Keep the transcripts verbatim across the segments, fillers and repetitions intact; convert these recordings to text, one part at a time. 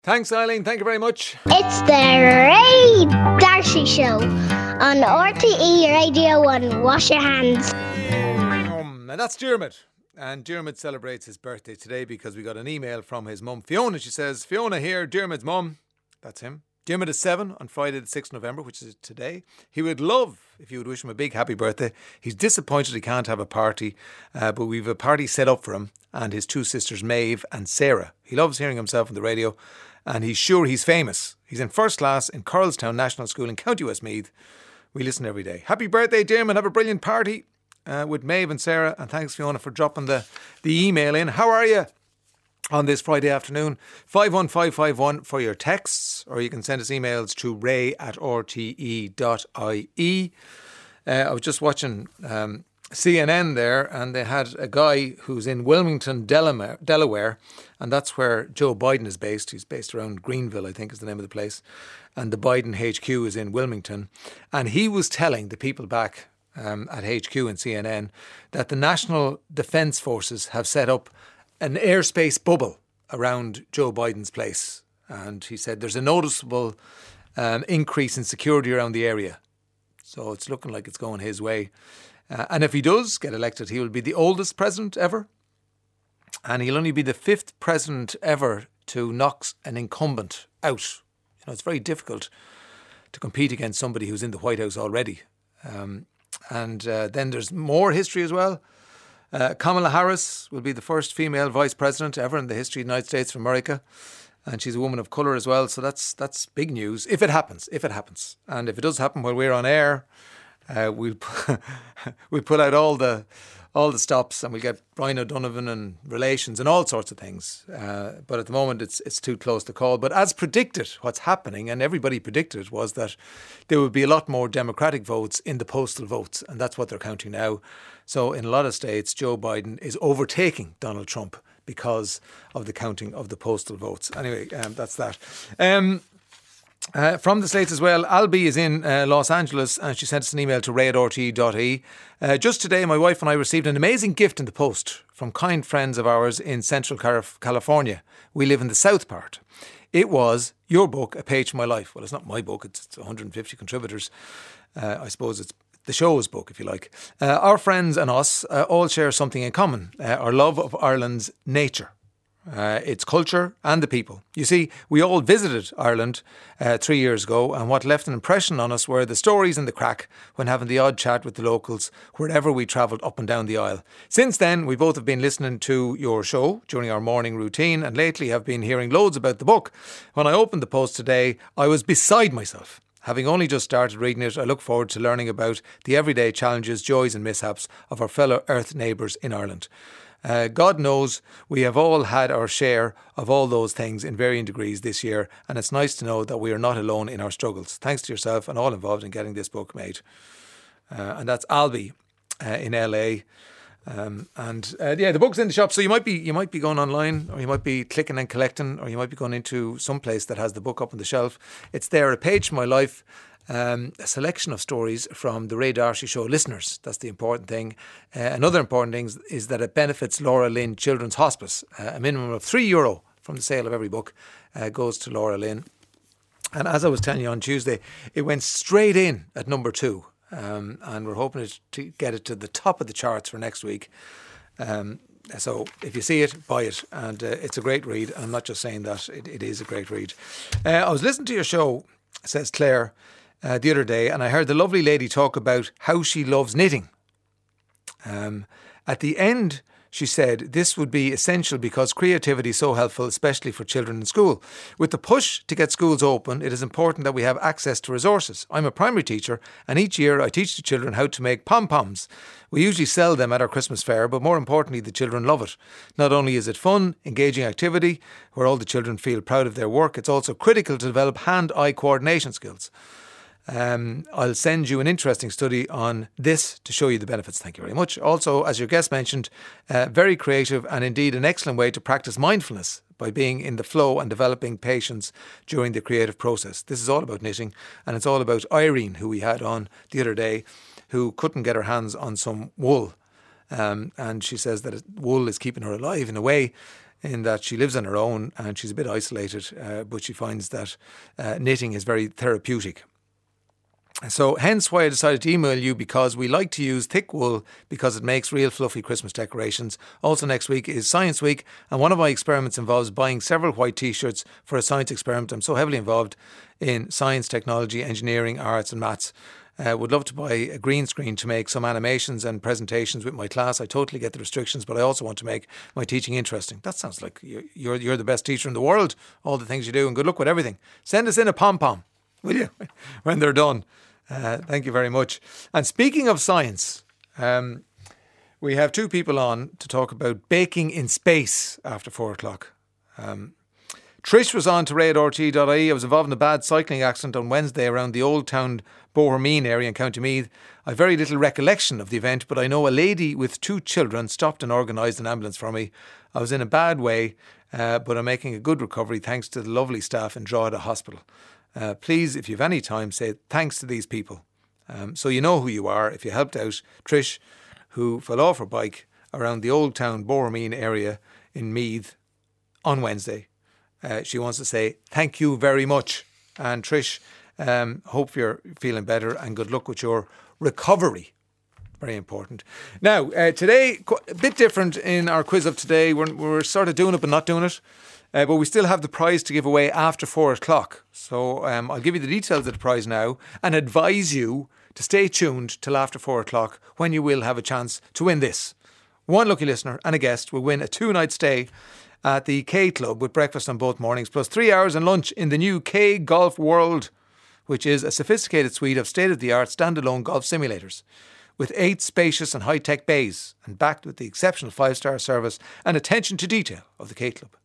Thanks, Eileen. Thank you very much. It's the Ray Darcy Show on R T E Radio one. Wash your hands. Um, and that's Dermot. And Dermot celebrates his birthday today because we got an email from his mum, Fiona. She says, Fiona here, Dermot's mum. That's him. Dermot is seven on Friday the sixth of November, which is today. He would love if you would wish him a big happy birthday. He's disappointed he can't have a party, uh, but we've a party set up for him and his two sisters, Maeve and Sarah. He loves hearing himself on the radio and he's sure he's famous. He's in first class in Coralstown National School in County Westmeath. We listen every day. Happy birthday, Dermot. Have a brilliant party uh, with Maeve and Sarah. And thanks, Fiona, for dropping the, the email in. How are you on this Friday afternoon? five one five five one for your texts, or you can send us emails to ray at r t e dot i e. Uh, I was just watching um, C N N there, and they had a guy who's in Wilmington, Delaware, Delaware, and that's where Joe Biden is based. He's based around Greenville, I think is the name of the place. And the Biden H Q is in Wilmington. And he was telling the people back um, at H Q and C N N that the National Defence Forces have set up an airspace bubble around Joe Biden's place. And he said there's a noticeable um, increase in security around the area. So it's looking like it's going his way. Uh, and if he does get elected, he will be the oldest president ever. And he'll only be the fifth president ever to knock an incumbent out. You know, it's very difficult to compete against somebody who's in the White House already. Um, and uh, then there's more history as well. Uh, Kamala Harris will be the first female vice president ever in the history of the United States of America. And she's a woman of colour as well. So that's that's big news. If it happens, if it happens. And if it does happen while we're on air, uh, we'll, we'll pull out all the all the stops and we'll get Brian O'Donovan and relations and all sorts of things. Uh, but at the moment, it's it's too close to call. But as predicted, what's happening, and everybody predicted, was that there would be a lot more Democratic votes in the postal votes. And that's what they're counting now. So in a lot of states, Joe Biden is overtaking Donald Trump because of the counting of the postal votes. Anyway, um, that's that. Um, uh, from the States as well, Albie is in uh, Los Angeles and she sent us an email to ray at r t e dot i e. Uh, just today, my wife and I received an amazing gift in the post from kind friends of ours in Central California. We live in the south part. It was your book, A Page from My Life. Well, it's not my book, it's, it's one hundred fifty contributors. Uh, I suppose it's the show's book, if you like. Uh, our friends and us uh, all share something in common, uh, our love of Ireland's nature, uh, its culture and the people. You see, we all visited Ireland uh, three years ago, and what left an impression on us were the stories and the crack when having the odd chat with the locals wherever we travelled up and down the aisle. Since then, we both have been listening to your show during our morning routine and lately have been hearing loads about the book. When I opened the post today, I was beside myself. Having only just started reading it, I look forward to learning about the everyday challenges, joys and mishaps of our fellow Earth neighbours in Ireland. Uh, God knows we have all had our share of all those things in varying degrees this year, and it's nice to know that we are not alone in our struggles. Thanks to yourself and all involved in getting this book made. Uh, and that's Albie uh, in L A. Um, and uh, yeah, the book's in the shop, so you might be you might be going online, or you might be clicking and collecting, or you might be going into some place that has the book up on the shelf. It's there, A Page from My Life, um, a selection of stories from the Ray Darcy Show listeners. That's the important thing. Uh, another important thing is, is that it benefits Laura Lynn Children's Hospice. Uh, a minimum of three euro from the sale of every book uh, goes to Laura Lynn. And as I was telling you on Tuesday, it went straight in at number two. Um, and we're hoping to get it to the top of the charts for next week. Um, so if you see it, buy it. And uh, it's a great read. I'm not just saying that, it, it is a great read. Uh, I was listening to your show, says Claire, uh, the other day, and I heard the lovely lady talk about how she loves knitting. Um, at the end, she said this would be essential because creativity is so helpful, especially for children in school. With the push to get schools open, it is important that we have access to resources. I'm a primary teacher, and each year I teach the children how to make pom-poms. We usually sell them at our Christmas fair, but more importantly, the children love it. Not only is it fun, engaging activity, where all the children feel proud of their work, it's also critical to develop hand-eye coordination skills. Um, I'll send you an interesting study on this to show you the benefits. Thank you very much. Also, as your guest mentioned, uh, very creative and indeed an excellent way to practice mindfulness by being in the flow and developing patience during the creative process. This is all about knitting, and it's all about Irene, who we had on the other day, who couldn't get her hands on some wool. Um, and she says that wool is keeping her alive in a way. in that she lives on her own and she's a bit isolated, uh, but she finds that uh, knitting is very therapeutic. So hence why I decided to email you, because we like to use thick wool because it makes real fluffy Christmas decorations. Also next week is Science Week, and one of my experiments involves buying several white t-shirts for a science experiment. I'm so heavily involved in science, technology, engineering, arts and maths. Uh, would love to buy a green screen to make some animations and presentations with my class. I totally get the restrictions, but I also want to make my teaching interesting. That sounds like you're, you're the best teacher in the world, all the things you do, and good luck with everything. Send us in a pom-pom, will you, when they're done. Uh, thank you very much. And speaking of science, um, we have two people on to talk about baking in space after four o'clock. Um, Trish was on to ray at r t dot i e. I was involved in a bad cycling accident on Wednesday around the Old Town Bohermeen area in County Meath. I have very little recollection of the event, but I know a lady with two children stopped and organised an ambulance for me. I was in a bad way, uh, but I'm making a good recovery thanks to the lovely staff in Drogheda Hospital. Uh, please, if you have any time, say thanks to these people. Um, so you know who you are if you helped out Trish, who fell off her bike around the Old Town Bohermeen area in Meath on Wednesday. Uh, she wants to say thank you very much. And Trish, um, hope you're feeling better and good luck with your recovery. Very important. Now, uh, today, a bit different in our quiz of today. We're, we're sort of doing it but not doing it. Uh, but we still have the prize to give away after four o'clock. So um, I'll give you the details of the prize now and advise you to stay tuned till after four o'clock when you will have a chance to win this. One lucky listener and a guest will win a two-night stay at the K Club with breakfast on both mornings, plus three hours and lunch in the new K Golf World, which is a sophisticated suite of state-of-the-art standalone golf simulators with eight spacious and high-tech bays and backed with the exceptional five-star service and attention to detail of the K Club.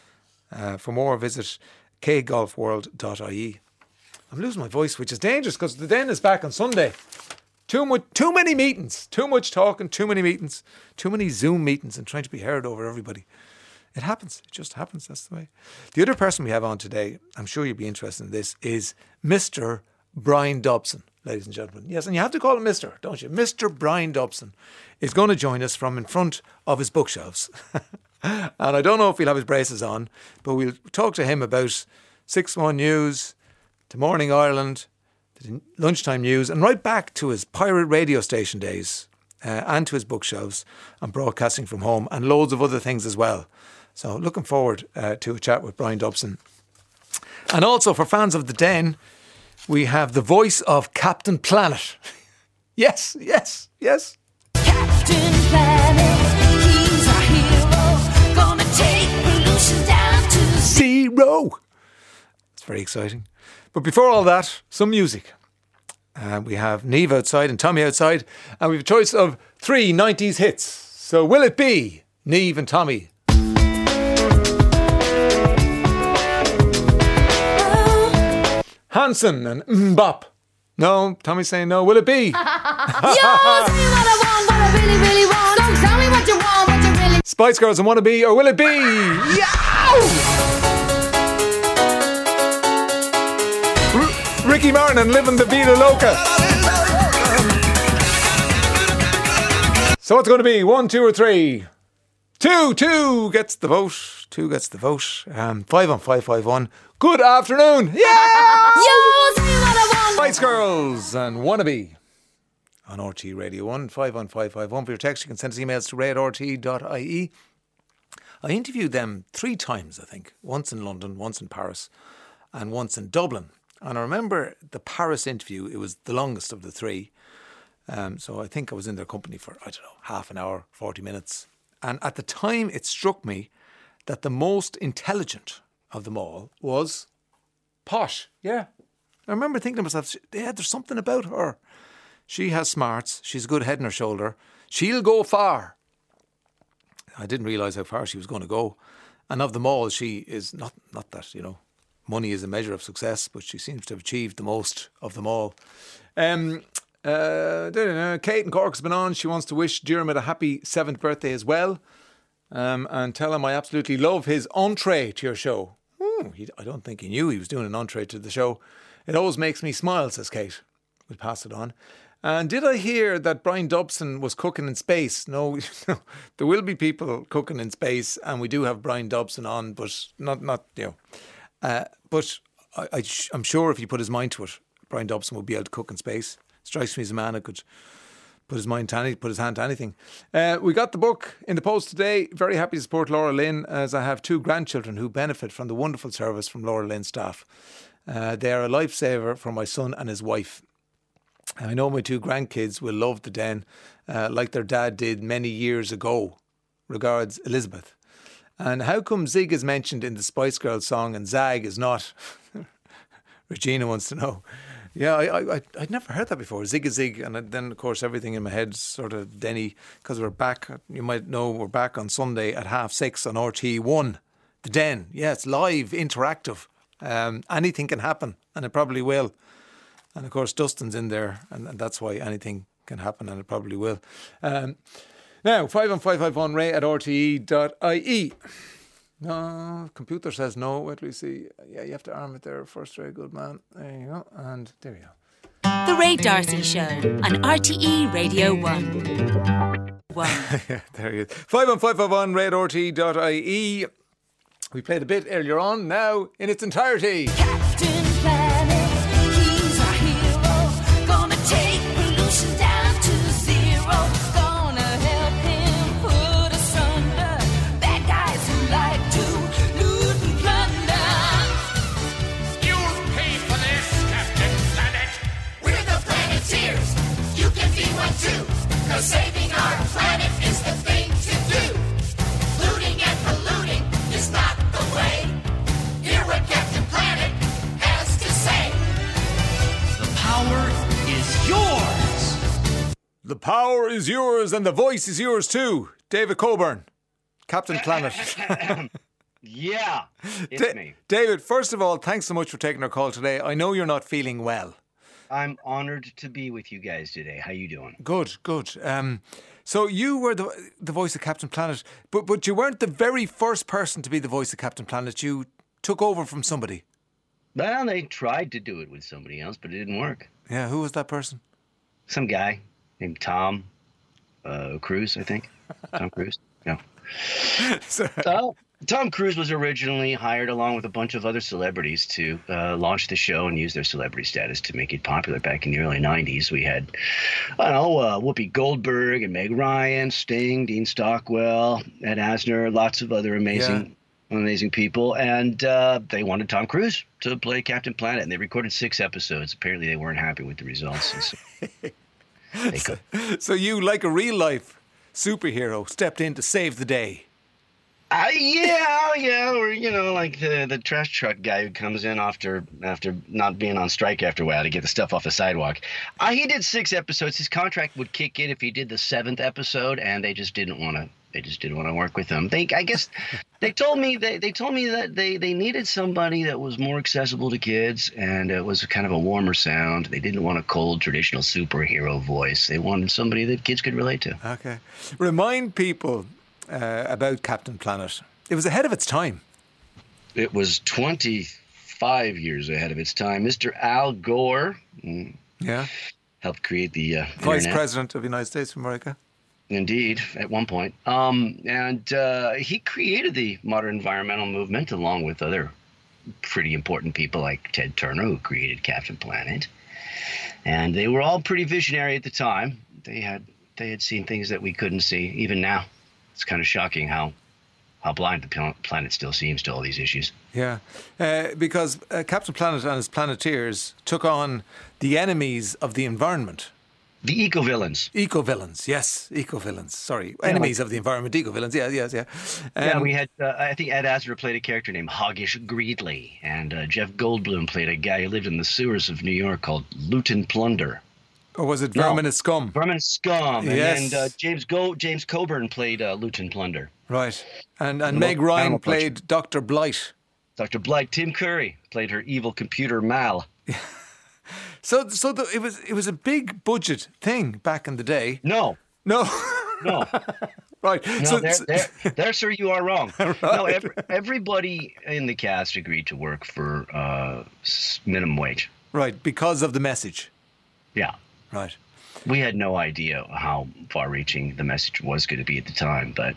Uh, for more, visit k golf world dot i e. I'm losing my voice, which is dangerous because the Den is back on Sunday. Too much, too many meetings, too much talking, too many meetings, too many Zoom meetings and trying to be heard over everybody. It happens. It just happens. That's the way. The other person we have on today, I'm sure you'll be interested in this, is Mister Brian Dobson, ladies and gentlemen. Yes, and you have to call him Mister, don't you? Mister Brian Dobson is going to join us from in front of his bookshelves. And I don't know if he'll have his braces on, but we'll talk to him about six one News, to Morning Ireland, to Lunchtime News, and right back to his pirate radio station days uh, and to his bookshelves and broadcasting from home and loads of other things as well. So looking forward uh, to a chat with Brian Dobson. And also for fans of the Den, we have the voice of Captain Planet. Yes, yes, yes. Captain Planet, he's our hero, gonna take pollution down to zero. It's very exciting. But before all that, some music. Uh, we have Niamh outside and Tommy outside, and we have a choice of three nineties hits. So will it be Niamh and Tommy? Hanson and Mbop. No, Tommy's saying no. Will it be? Yo, tell me what I want, what I really, really want. Don't tell me what you want, what you really. Spice Girls and Wanna Be, or will it be? Yow! R- Ricky Martin and Living the Vida Loca. So what's it going to be? One, two, or three? Two, two gets the vote. Two gets the vote. Um, five on five five one. Good afternoon. Yeah! Yo, tell me what I want. Spice Girls and Wanna Be on R T Radio one, five one five five one. For your text, you can send us emails to ray at r t dot i e. I interviewed them three times, I think. Once in London, once in Paris, and once in Dublin. And I remember the Paris interview, it was the longest of the three. Um, so I think I was in their company for, I don't know, half an hour, forty minutes. And at the time, it struck me that the most intelligent of them all was Posh. Yeah. I remember thinking to myself, yeah, there's something about her. She has smarts. She's a good head on her shoulder. She'll go far. I didn't realise how far she was going to go. And of them all, she is not, not that, you know, money is a measure of success, but she seems to have achieved the most of them all. Um, uh, Kate in Cork has been on. She wants to wish Dermot a happy seventh birthday as well. Um, and tell him I absolutely love his entree to your show. Hmm, he, I don't think he knew he was doing an entree to the show. It always makes me smile, says Kate. We'll pass it on. And did I hear that Brian Dobson was cooking in space? No, there will be people cooking in space, and we do have Brian Dobson on, but not, not you know. Uh, but I, I, I'm sure if he put his mind to it, Brian Dobson would be able to cook in space. Strikes me as a man who could put his mind to anything, put his hand to anything. Uh, we got the book in the post today. Very happy to support Laura Lynn, as I have two grandchildren who benefit from the wonderful service from Laura Lynn staff. Uh, they are a lifesaver for my son and his wife. I know my two grandkids will love the Den uh, like their dad did many years ago. Regards, Elizabeth. And how come Zig is mentioned in the Spice Girls song and Zag is not? Regina wants to know. Yeah, I, I, I'd never heard that before. Zig a Zig. And then, of course, everything in my head sort of Denny, because we're back, you might know we're back on Sunday at half six on R T E one. The Den. Yeah, it's live, interactive. Um, anything can happen, and it probably will. And of course, Dustin's in there, and, and that's why anything can happen, and it probably will. Um, now, five one five five one ray at r t e dot i e. No, computer says no. Wait till we see. Yeah, you have to arm it there first. Very good, man. There you go. And there we go. The Ray D'Arcy Show on R T E Radio one. One. Yeah, there you go. five one five five one ray at r t e dot i e. We played a bit earlier on. Now, in its entirety. Captain Planet, he's our hero. Gonna take pollution down to zero. Gonna help him put us under. Bad guys who like to loot and plunder. You'll pay for this, Captain Planet. We're the Planeteers. You can be one too. Cause saving our planet is the thing to do. Looting and polluting is not the way. Hear what Captain Planet has to say. The power is yours. The power is yours and the voice is yours too. David Coburn, Captain Planet. Yeah, it's Da- me. David, first of all, thanks so much for taking our call today. I know you're not feeling well. I'm honored to be with you guys today. How you doing? Good, good. Um, so you were the the voice of Captain Planet, but but you weren't the very first person to be the voice of Captain Planet. You took over from somebody. Well, they tried to do it with somebody else, but it didn't work. Yeah, who was that person? Some guy named Tom uh, Cruise, I think. Tom Cruise. Yeah. So- So, Tom Cruise was originally hired along with a bunch of other celebrities to uh, launch the show and use their celebrity status to make it popular. Back in the early nineties, we had, I don't know, uh, Whoopi Goldberg and Meg Ryan, Sting, Dean Stockwell, Ed Asner, lots of other amazing, amazing people. And uh, they wanted Tom Cruise to play Captain Planet, and they recorded six episodes. Apparently, they weren't happy with the results. And so they could. So you, like a real life superhero, stepped in to save the day. Uh, yeah, yeah, or you know, like the the trash truck guy who comes in after after not being on strike after a while to get the stuff off the sidewalk. Uh, he did six episodes. His contract would kick in if he did the seventh episode, and they just didn't want to. They just didn't want to work with him. They, I guess, they told me they, they told me that they, they needed somebody that was more accessible to kids, and it was kind of a warmer sound. They didn't want a cold traditional superhero voice. They wanted somebody that kids could relate to. Okay. Remind people uh, about Captain Planet. It was ahead of its time. It was twenty-five years ahead of its time. Mister Al Gore mm, Yeah. helped create the uh, Vice internet. President of the United States of America. Indeed, at one point. Um, and uh, he created the modern environmental movement along with other pretty important people like Ted Turner, who created Captain Planet. And they were all pretty visionary at the time. They had they had seen things that we couldn't see. Even now, it's kind of shocking how how blind the pl- planet still seems to all these issues. Yeah. Uh, because uh, Captain Planet and his Planeteers took on the enemies of the environment. The eco-villains. Eco-villains, yes, eco-villains. Sorry, enemies of the environment, eco-villains. Yeah, yes, yeah. Um, Yeah, we had, uh, I think Ed Asner played a character named Hoggish Greedley, and uh, Jeff Goldblum played a guy who lived in the sewers of New York called Luton Plunder. Or was it No. Vermin and Scum? Vermin Scum. And, Yes. and uh, James Go- James Coburn played uh, Luton Plunder. Right. And and The Meg local Ryan animal played Doctor Blight. Doctor Blight, Tim Curry played her evil computer Mal. So so the, it was it was a big budget thing back in the day. No, No. no, Right. no, so, there, so- there, there, sir, you are wrong. No, every, everybody in the cast agreed to work for uh, s- minimum wage. right, because of the message. Yeah. Right. We had no idea how far-reaching the message was going to be at the time, but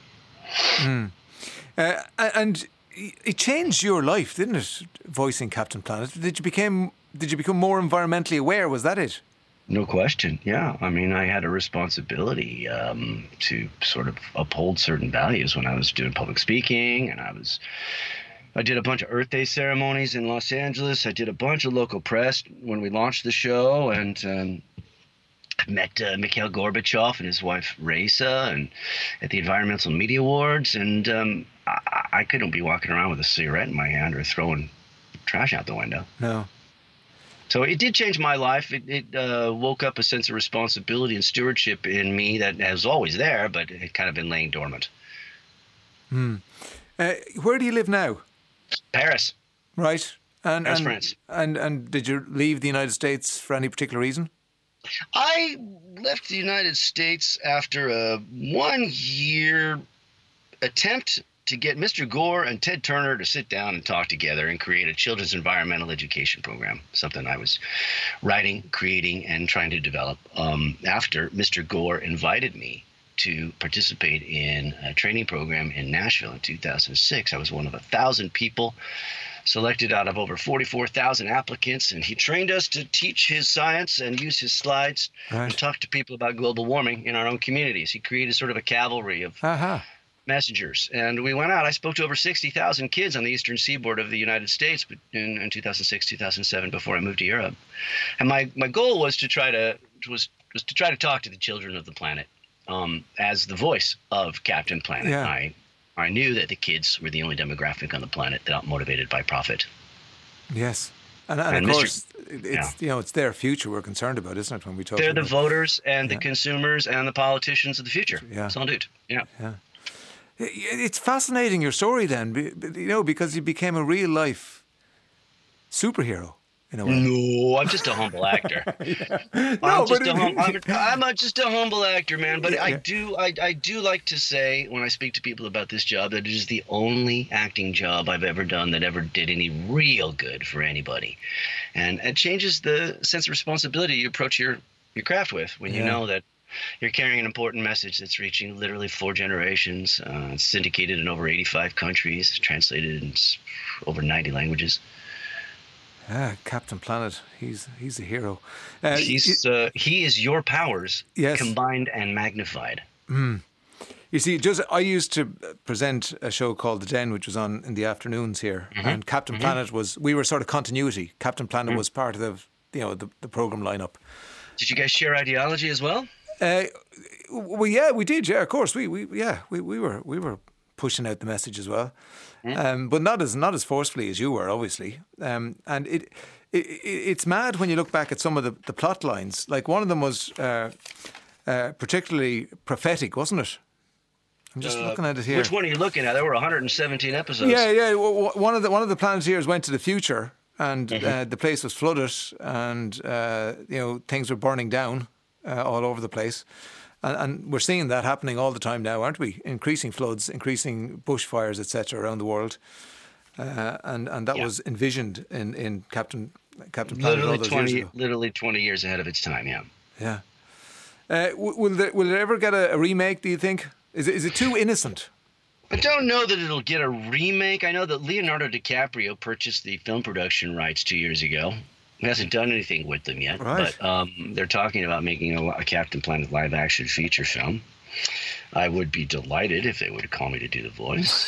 Uh, and it changed your life, didn't it? Voicing Captain Planet. Did you became Did you become more environmentally aware? Was that it? no question. Yeah, I mean, I had a responsibility um, to sort of uphold certain values when I was doing public speaking, and I was. I did a bunch of Earth Day ceremonies in Los Angeles. I did a bunch of local press when we launched the show, and um, I met uh, Mikhail Gorbachev and his wife Raisa, and at the Environmental Media Awards, and um, I, I couldn't be walking around with a cigarette in my hand or throwing trash out the window. No. So it did change my life. It, it uh, woke up a sense of responsibility and stewardship in me that was always there, but it had kind of been laying dormant. Uh, where do you live now? Paris. Right. And, Paris, and, France. And, and did you leave the United States for any particular reason? I left the United States after a one-year attempt to get Mister Gore and Ted Turner to sit down and talk together and create a children's environmental education program, something I was writing, creating, and trying to develop. Um, after Mister Gore invited me to participate in a training program in Nashville in two thousand six, I was one of a thousand people selected out of over forty-four thousand applicants, and he trained us to teach his science and use his slides Right. and talk to people about global warming in our own communities. He created sort of a cavalry of Aha. messengers, and we went out. I spoke to over sixty thousand kids on the eastern seaboard of the United States in, in two thousand six, two thousand seven, before I moved to Europe. And my, my goal was to try to was was to try to talk to the children of the planet um, as the voice of Captain Planet. Yeah. I I knew that the kids were the only demographic on the planet that aren't motivated by profit. Yes. And, and, And of Mister course, it- it's you know it's their future we're concerned about, isn't it? When we talk, They're the about voters and the Yeah. consumers and the politicians of the future. Yeah. Sans doute. Yeah. It's fascinating your story, then, be- be- you know, because you became a real life superhero in a way. No, I'm just a humble actor. No, I'm just but a it- hum- I'm, I'm a, just a humble actor, man. But Yeah, I yeah. do, I, I do like to say when I speak to people about this job that it is the only acting job I've ever done that ever did any real good for anybody, and it changes the sense of responsibility you approach your your craft with when you Yeah. know that you're carrying an important message that's reaching literally four generations. Uh, it's syndicated in over eighty-five countries, translated in s- over ninety languages. Ah, Captain Planet, he's he's a hero. Uh, He's uh, he is your powers Yes. combined and magnified. You see, just I used to present a show called The Den, which was on in the afternoons here, Mm-hmm. and Captain Planet was. We were sort of continuity. Captain Planet was part of the you know the, the program lineup. Did you guys share ideology as well? Uh, well, yeah, we did. Yeah, of course, we we yeah we, we were we were pushing out the message as well, um, but not as not as forcefully as you were, obviously. Um, and it, it it it's mad when you look back at some of the, the plot lines. Like one of them was uh, uh, particularly prophetic, wasn't it? I'm just looking at it here. Which one are you looking at? There were one hundred seventeen episodes. Yeah, yeah. w- w- One of the one of the Planeteers went to the future, and Mm-hmm. uh, the place was flooded, and uh, you know things were burning down uh, all over the place, and, and we're seeing that happening all the time now, aren't we? Increasing floods, increasing bushfires, et cetera, around the world, uh, and and that Yeah. was envisioned in, in Captain Captain Planet all Literally those years twenty, ago. literally twenty years ahead of its time. Yeah. Yeah. Uh, w- will there, will it ever get a, a remake? Do you think? Is it, is it too innocent? I don't know that it'll get a remake. I know that Leonardo DiCaprio purchased the film production rights two years ago. He hasn't done anything with them yet, Right. but um, they're talking about making a, a Captain Planet live-action feature film. I would be delighted if they would call me to do the voice.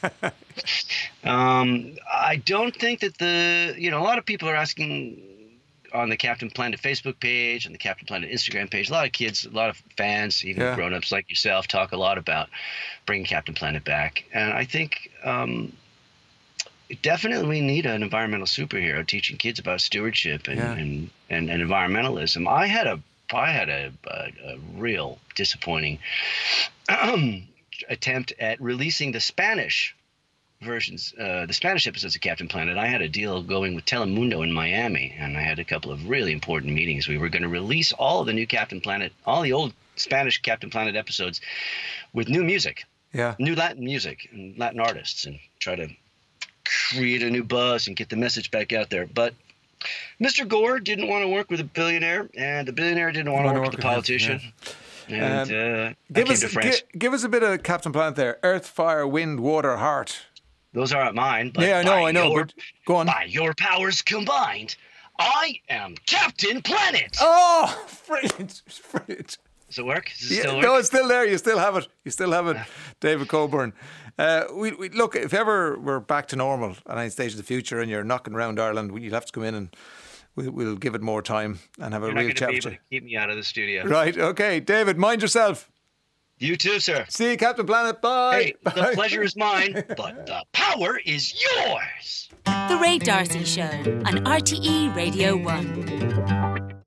um, I don't think that the, you know, a lot of people are asking on the Captain Planet Facebook page and the Captain Planet Instagram page. A lot of kids, a lot of fans, even Yeah. grown-ups like yourself, talk a lot about bringing Captain Planet back. And I think um, definitely we need an environmental superhero teaching kids about stewardship and, Yeah. and, and, and environmentalism. I had a I had a, a, a real disappointing attempt at releasing the Spanish versions, uh, the Spanish episodes of Captain Planet. I had a deal going with Telemundo in Miami, and I had a couple of really important meetings. We were going to release all of the new Captain Planet, all the old Spanish Captain Planet episodes with new music, Yeah. new Latin music and Latin artists, and try to create a new buzz and get the message back out there. But Mister Gore didn't want to work with a billionaire, and the billionaire didn't want to Wanna work with a work with him, politician. And Um, uh, I Give came us, to France. gi- give us a bit of Captain Planet there. Earth, fire, wind, water, heart. Those aren't mine. But Yeah, I know, by I know, Your, but go on. By your powers combined, I am Captain Planet. Oh, brilliant, brilliant. Does it work? Does it Yeah, still work? no, it's still there. You still have it. You still have it, David Coburn. Uh, we, we look. If ever we're back to normal at any stage of the future, and you're knocking around Ireland, you'll have to come in and we'll, we'll give it more time and have a You're not real going to chat be with able you. to keep me out of the studio. Right. Okay, David. Mind yourself. You too, sir. See you, Captain Planet. Bye. Hey, the Bye. pleasure is mine, but the power is yours. The Ray Darcy Show on R T E Radio one.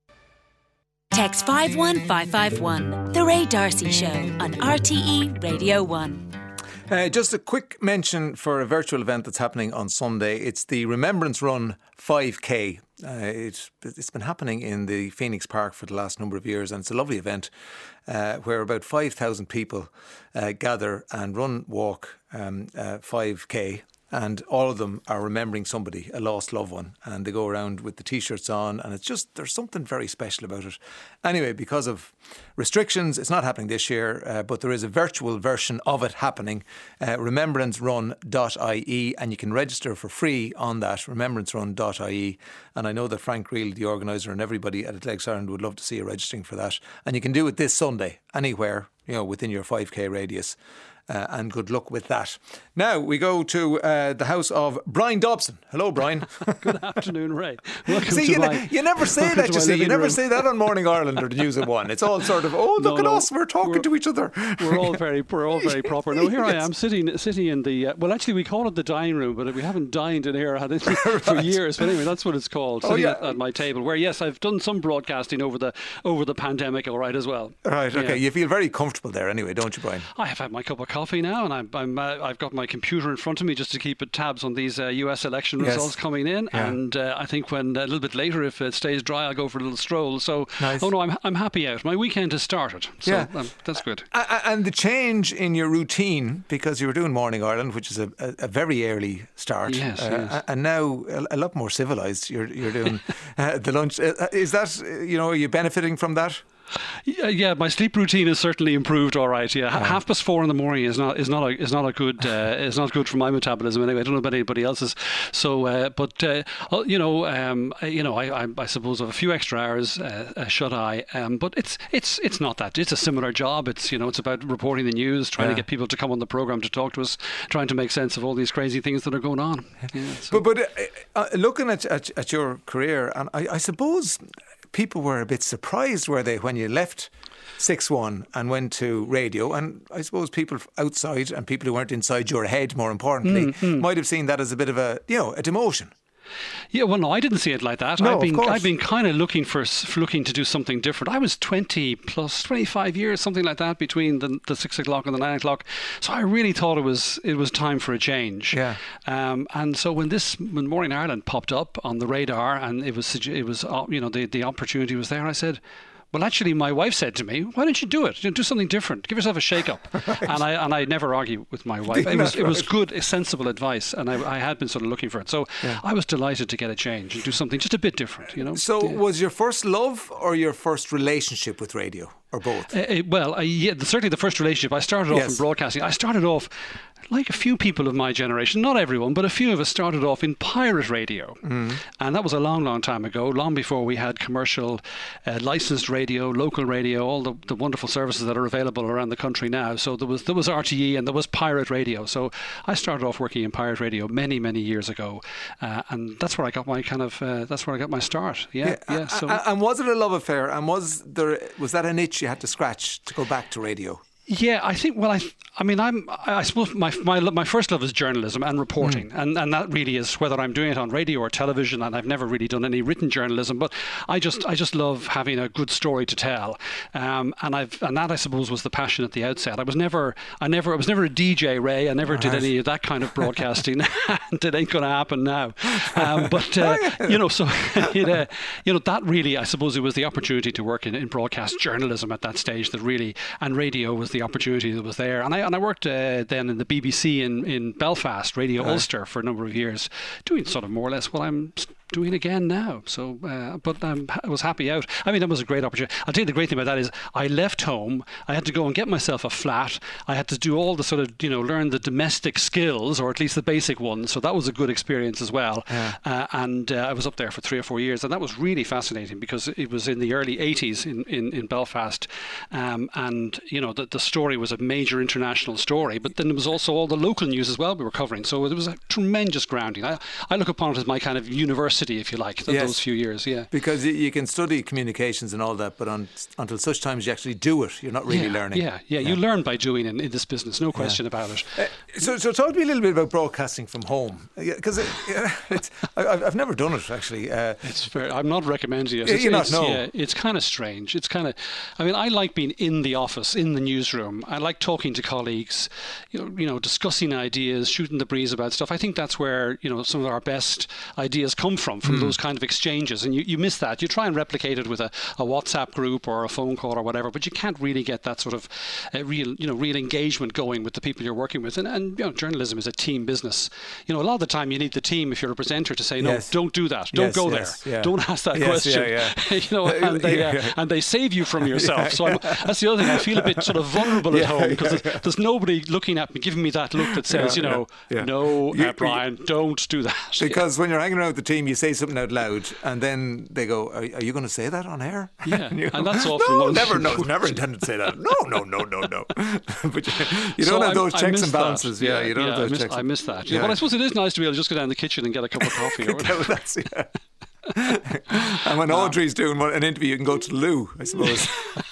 Text five one five five one. The Ray Darcy Show on R T E Radio one. Uh, just a quick mention for a virtual event that's happening on Sunday. It's the Remembrance Run five K. Uh, it's, it's been happening in the Phoenix Park for the last number of years, and it's a lovely event uh, where about five thousand people uh, gather and run, walk um, uh, five K. And all of them are remembering somebody, a lost loved one. And they go around with the T-shirts on, and it's just, there's something very special about it. Anyway, because of restrictions, it's not happening this year, uh, but there is a virtual version of it happening, uh, remembrance run dot I E, and you can register for free on that, remembrance run dot I E. And I know that Frank Reel, the organiser, and everybody at Athletics Ireland would love to see you registering for that. And you can do it this Sunday, anywhere, you know, within your five K radius. Uh, and good luck with that. Now we go to uh, the house of Brian Dobson. Hello, Brian. Good afternoon, Ray. Welcome See, to you, my, ne- you never say welcome that, to you my see. You living never room. say that on Morning Ireland or the News at One. It's all sort of, oh, look No, at no, us, we're talking we're- to each other. We're all very, we're all very proper. No, here I Yes. am sitting, sitting in the. Uh, well, actually, we call it the dining room, but we haven't dined in here had it for years. But anyway, that's what it's called. Oh, Sitting yeah. at, at my table, where yes, I've done some broadcasting over the over the pandemic, all right, as well. Right, okay. Yeah. You feel very comfortable there anyway, don't you, Brian? I have had my cup of coffee now, and I'm, I'm uh, I've got my computer in front of me just to keep it tabs on these uh, U S election Yes. results coming in. Yeah. And uh, I think when a little bit later, if it stays dry, I'll go for a little stroll. So, Nice. oh no, I'm I'm happy out. My weekend has started, so Yeah. um, that's good. A- a- And the change in your routine, because you were doing Morning Ireland, which is a, a, a very early start, Yes, uh, yes. and now a, a lot more civilised. You're you're doing uh, the lunch. Uh, is that, uh, you know, are you benefiting from that? Yeah, yeah, my sleep routine has certainly improved. All right, yeah, H- half past four in the morning is not is not a is not a good uh, is not good for my metabolism anyway. I don't know about anybody else's. So, uh, but uh, uh, you know, um, I- you know, I, I, I suppose I have a few extra hours uh, uh, shut eye. Um, but it's it's it's not that. It's a similar job. It's you know, it's about reporting the news, trying Yeah. to get people to come on the program to talk to us, trying to make sense of all these crazy things that are going on. Yeah, so. But but uh, uh, looking at, at at your career, and I, I suppose people were a bit surprised, were they, when you left six one and went to radio? And I suppose people outside and people who weren't inside your head, more importantly, Mm, might have seen that as a bit of a, you know, a demotion. Yeah, well, no, I didn't see it like that. No, I've of been, course. I've been kind of looking for, s- for looking to do something different. I was twenty plus twenty-five years, something like that, between the, the six o'clock and the nine o'clock. So I really thought it was it was time for a change. Yeah. Um, and so when this when Morning Ireland popped up on the radar, and it was sugge- it was uh, you know the the opportunity was there, I said. Well, actually, my wife said to me, "Why don't you do it? You know, do something different. Give yourself a shake-up." And I and I never argue with my wife. It was it was good, sensible advice, and I, I had been sort of looking for it. So I was delighted to get a change and do something just a bit different. You know. So Yeah. was your first love or your first relationship with radio, or both? Uh, uh, well, uh, yeah, certainly the first relationship. I started off Yes. in broadcasting. I started off like a few people of my generation, not everyone, but a few of us started off in pirate radio. Mm-hmm. And that was a long, long time ago, long before we had commercial, uh, licensed radio, local radio, all the, the wonderful services that are available around the country now. So there was there was R T E and there was pirate radio. So I started off working in pirate radio many, many years ago. Uh, and that's where I got my kind of, uh, that's where I got my start. Yeah, yeah. A- so. a- and was it a love affair? And was there was that an itch you had to scratch to go back to radio? Yeah, I think. Well, I, I mean, I'm. I suppose my my lo- my first love is journalism and reporting, and and that really is whether I'm doing it on radio or television. And I've never really done any written journalism, but I just I just love having a good story to tell. Um, and I've and that I suppose was the passion at the outset. I was never I never I was never a D J, Ray. I never did any of that kind of broadcasting, and it ain't going to happen now. Um, but uh, you know, so it, uh, you know that really I suppose it was the opportunity to work in, in broadcast journalism at that stage that really, and radio was the opportunity that was there. And I and I worked uh, then in the B B C in, in Belfast, Radio Ulster, for a number of years, doing sort of more or less what I'm doing again now. So, uh, but um, I was happy out. I mean, that was a great opportunity. I'll tell you the great thing about that is I left home. I had to go and get myself a flat. I had to do all the sort of, you know, learn the domestic skills, or at least the basic ones. So that was a good experience as well. Yeah. Uh, and uh, I was up there for three or four years, and that was really fascinating because it was in the early eighties in, in, in Belfast. Um, and, you know, the, the story was a major international story, but then there was also all the local news as well we were covering. So it was a tremendous grounding. I, I look upon it as my kind of university, if you like, th- Yes. those few years, yeah. Because you, you can study communications and all that, but on, until such times you actually do it, you're not really yeah, learning. Yeah, yeah, you learn by doing in, in this business, no question about it. Uh, so, so talk to me a little bit about broadcasting from home, because it, yeah, it's I, I've never done it actually. Uh, It's fair. I'm not recommending it. Yeah, It's, you're not, it's, no. yeah, it's kind of strange. It's kind of, I mean, I like being in the office, in the newsroom. I like talking to colleagues, you know, you know, discussing ideas, shooting the breeze about stuff. I think that's where, you know, some of our best ideas come from, from those kind of exchanges. And you, you miss that. You try and replicate it with a, a WhatsApp group or a phone call or whatever, but you can't really get that sort of uh, real, you know, real engagement going with the people you're working with. And, and you know, journalism is a team business. You know, a lot of the time you need the team, if you're a presenter, to say, no, Yes. don't do that. Don't Yes, go yes, there. yeah. Don't ask that Yes, question. yeah, yeah. you know, and they, uh, Yeah. and they save you from yourself. So I'm, that's the other thing. I feel a bit sort of vulnerable at Yeah, home because yeah, there's, there's nobody looking at me, giving me that look that says, Yeah, you know, yeah, yeah. no, You- uh, Brian, don't do that. Because when you're hanging around with the team, you say something out loud, and then they go, "Are, are you going to say that on air?" Yeah, and, you and go, that's often no, one- never, no, never intended to say that. No, no, no, no, no. But you, you So don't have I- those I checks miss and balances. that. Yeah, you don't yeah, have I those miss, checks. I miss that. Yeah. Yeah. Well, I suppose it is nice to be able to just go down the kitchen and get a cup of coffee or whatever. That's, yeah. And when Audrey's doing one, an interview, you can go to the loo, I suppose.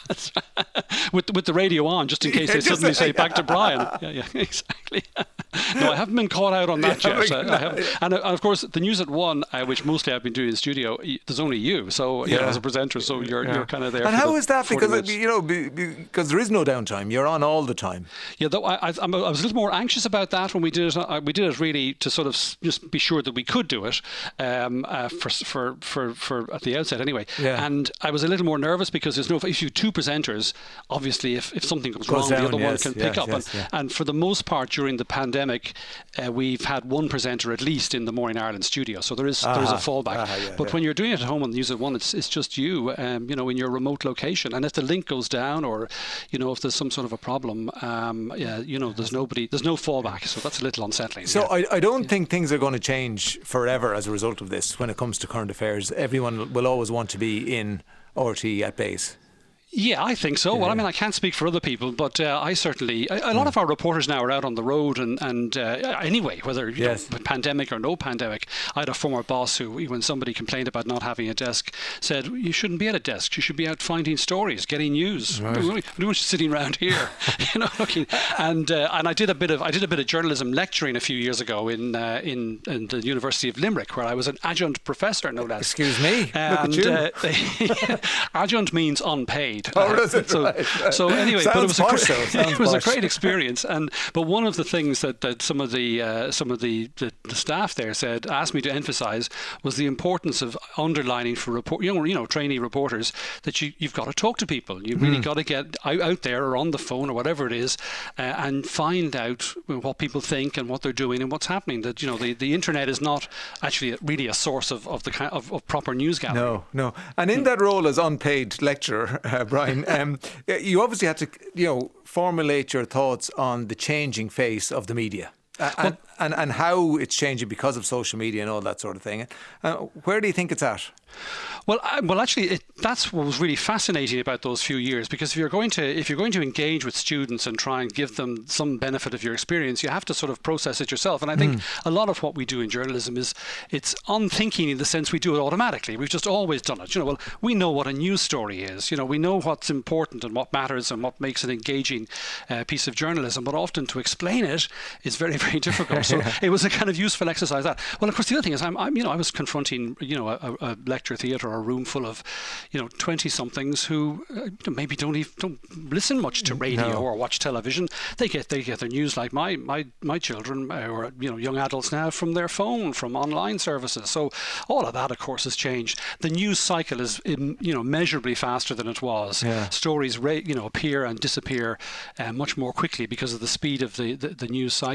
with with the radio on, just in case Yeah, they just suddenly say- say back to Brian. Yeah, yeah, exactly. No, I haven't been caught out on that You yet. haven't- I, I haven't. And, uh, and of course, the news at one, uh, which mostly I've been doing in studio, y- there's only you, so you know, Yeah. as a presenter, so you're Yeah. you're kind of there. And for how the is that? forty Because minutes. you know, be- be- because there is no downtime. You're on all the time. Yeah, though I, I, I'm a- I was a little more anxious about that when we did it. Uh, we did it really to sort of s- just be sure that we could do it um, uh, for, for for for at the outset anyway. Yeah. And I was a little more nervous because there's no if you have two presenters, obviously if, if something goes, Goes wrong, down, the other yes, one can yes, pick up. yes, and, yeah. and for the most part during the pandemic, uh, we've had one presenter at least in the Morning Ireland studio, so there is there is a Ah, fallback. ah, yeah, but yeah. when you're doing it at home on News at One, it's it's just you, um, you know, in your remote location, and if the link goes down or you know if there's some sort of a problem, um, yeah, you know, there's nobody, there's no fallback, so that's a little unsettling. So yeah. I, I don't think things are going to change forever as a result of this when it comes to current affairs. Everyone will always want to be in R T at base. Yeah, I think so. Well, I mean, I can't speak for other people, but uh, I certainly. A, a lot of our reporters now are out on the road, and and uh, anyway, whether you Yes. know, pandemic or no pandemic, I had a former boss who, when somebody complained about not having a desk, said you shouldn't be at a desk. You should be out finding stories, getting news. Right. We don't we don't want you sitting around here, you know. Looking, and uh, and I did a bit of I did a bit of journalism lecturing a few years ago in uh, in, in the University of Limerick, where I was an adjunct professor, no less. Excuse me. Look at And you. uh, they, adjunct means unpaid. Oh, does it? So, Right. so anyway, but it was, Sounds a, posh, gre- though. Sounds it was a posh. great experience. And but one of the things that, that some of the uh, some of the, the, the staff there said asked me to emphasise was the importance of underlining for report you know you know trainee reporters that you you've got to talk to people. You really got to get out, out there or on the phone or whatever it is, uh, and find out what people think and what they're doing and what's happening. That you know the, the internet is not actually really a source of of the kind of, of proper news gathering. No, no. And in that role as unpaid lecturer, uh, Brian, um, you obviously had to, you know, formulate your thoughts on the changing face of the media. Uh, and, and and how it's changing because of social media and all that sort of thing. Uh, where do you think it's at? Well, I, well, actually, it, that's what was really fascinating about those few years. Because if you're going to if you're going to engage with students and try and give them some benefit of your experience, you have to sort of process it yourself. And I think a lot of what we do in journalism is it's unthinking in the sense we do it automatically. We've just always done it. You know, well, we know what a news story is. You know, we know what's important and what matters and what makes an engaging uh, piece of journalism. But often to explain it is very, very difficult. So it was a kind of useful exercise. That well, of course, the other thing is, I'm, I'm you know, I was confronting you know a, a lecture theatre or a room full of, you know, twenty somethings who uh, maybe don't even don't listen much to radio No. or watch television. They get they get their news like my my my children uh, or you know young adults now from their phone, from online services. So all of that, of course, has changed. The news cycle is um, you know measurably faster than it was. Yeah. Stories ra- you know appear and disappear uh, much more quickly because of the speed of the, the, the news cycle.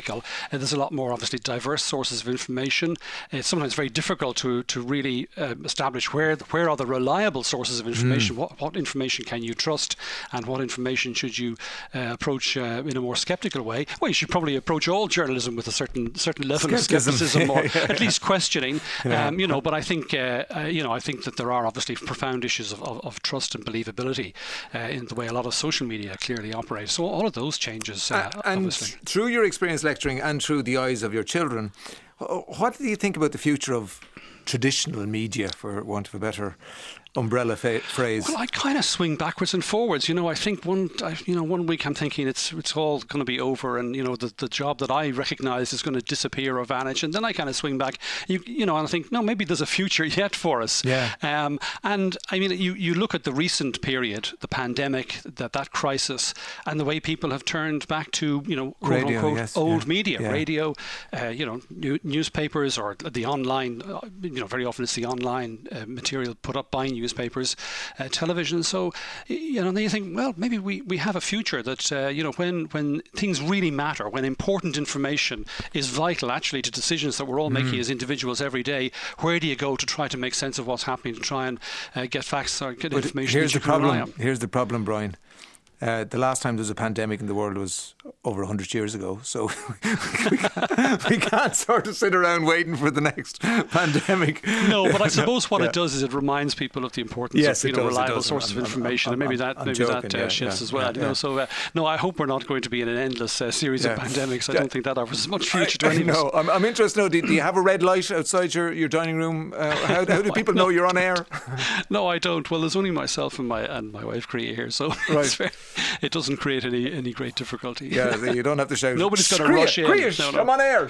Uh, there's a lot more, obviously, diverse sources of information. It's sometimes very difficult to to really uh, establish where where are the reliable sources of information. Mm. What what information can you trust, and what information should you uh, approach uh, in a more skeptical way? Well, you should probably approach all journalism with a certain certain level Skepticism. of skepticism, or at least questioning. Yeah. Um, you know, but I think uh, uh, you know I think that there are obviously profound issues of, of, of trust and believability uh, in the way a lot of social media clearly operate. So all of those changes, uh, Uh, and obviously. through your experience lecturing and through the eyes of your children, wh- what do you think about the future of traditional media, for want of a better umbrella fa- phrase? Well, I kind of swing backwards and forwards. You know, I think one, I, you know, one week I'm thinking it's it's all going to be over, and you know, the the job that I recognise is going to disappear or vanish, and then I kind of swing back. You you know, and I think no, maybe there's a future yet for us. Yeah. Um. And I mean, you you look at the recent period, the pandemic, that that crisis, and the way people have turned back to you know quote Radio, unquote yes, old yeah, media, yeah. radio, uh, you know, new, newspapers or the online. Uh, you know, very often it's the online uh, material put up by newspapers. Uh, television. So, you know, then you think, well, maybe we, we have a future that, uh, you know, when, when things really matter, when important information is vital actually to decisions that we're all mm. making as individuals every day, where do you go to try to make sense of what's happening, to try and uh, get facts or get But information here's that the you can rely problem. on? Here's the problem, Brian. Uh, the last time there was a pandemic in the world was over one hundred years ago. So we, can't, we can't sort of sit around waiting for the next pandemic. No, but I suppose what Yeah. it does is it reminds people of the importance Yes, of you it know, does, it reliable does. sources I'm- of information, I'm- and maybe I'm- that I'm maybe joking, that uh, yeah, shifts yeah, as well. yeah, you know, yeah. so uh, no, I hope we're not going to be in an endless uh, series Yeah. of pandemics. I Yeah. don't think that offers much future to I, I any of us. know. I'm, I'm interested to know, do, do you have a red light outside your, your dining room? Uh, how, how do people know you're on air? No, I don't. Well, there's only myself and my and my wife Kriya here, so Right. it's fair. It doesn't create any any great difficulty. Yeah, you don't have to shout. Nobody's got to "Kriya, rush in." Kriya, No, no. I'm on air.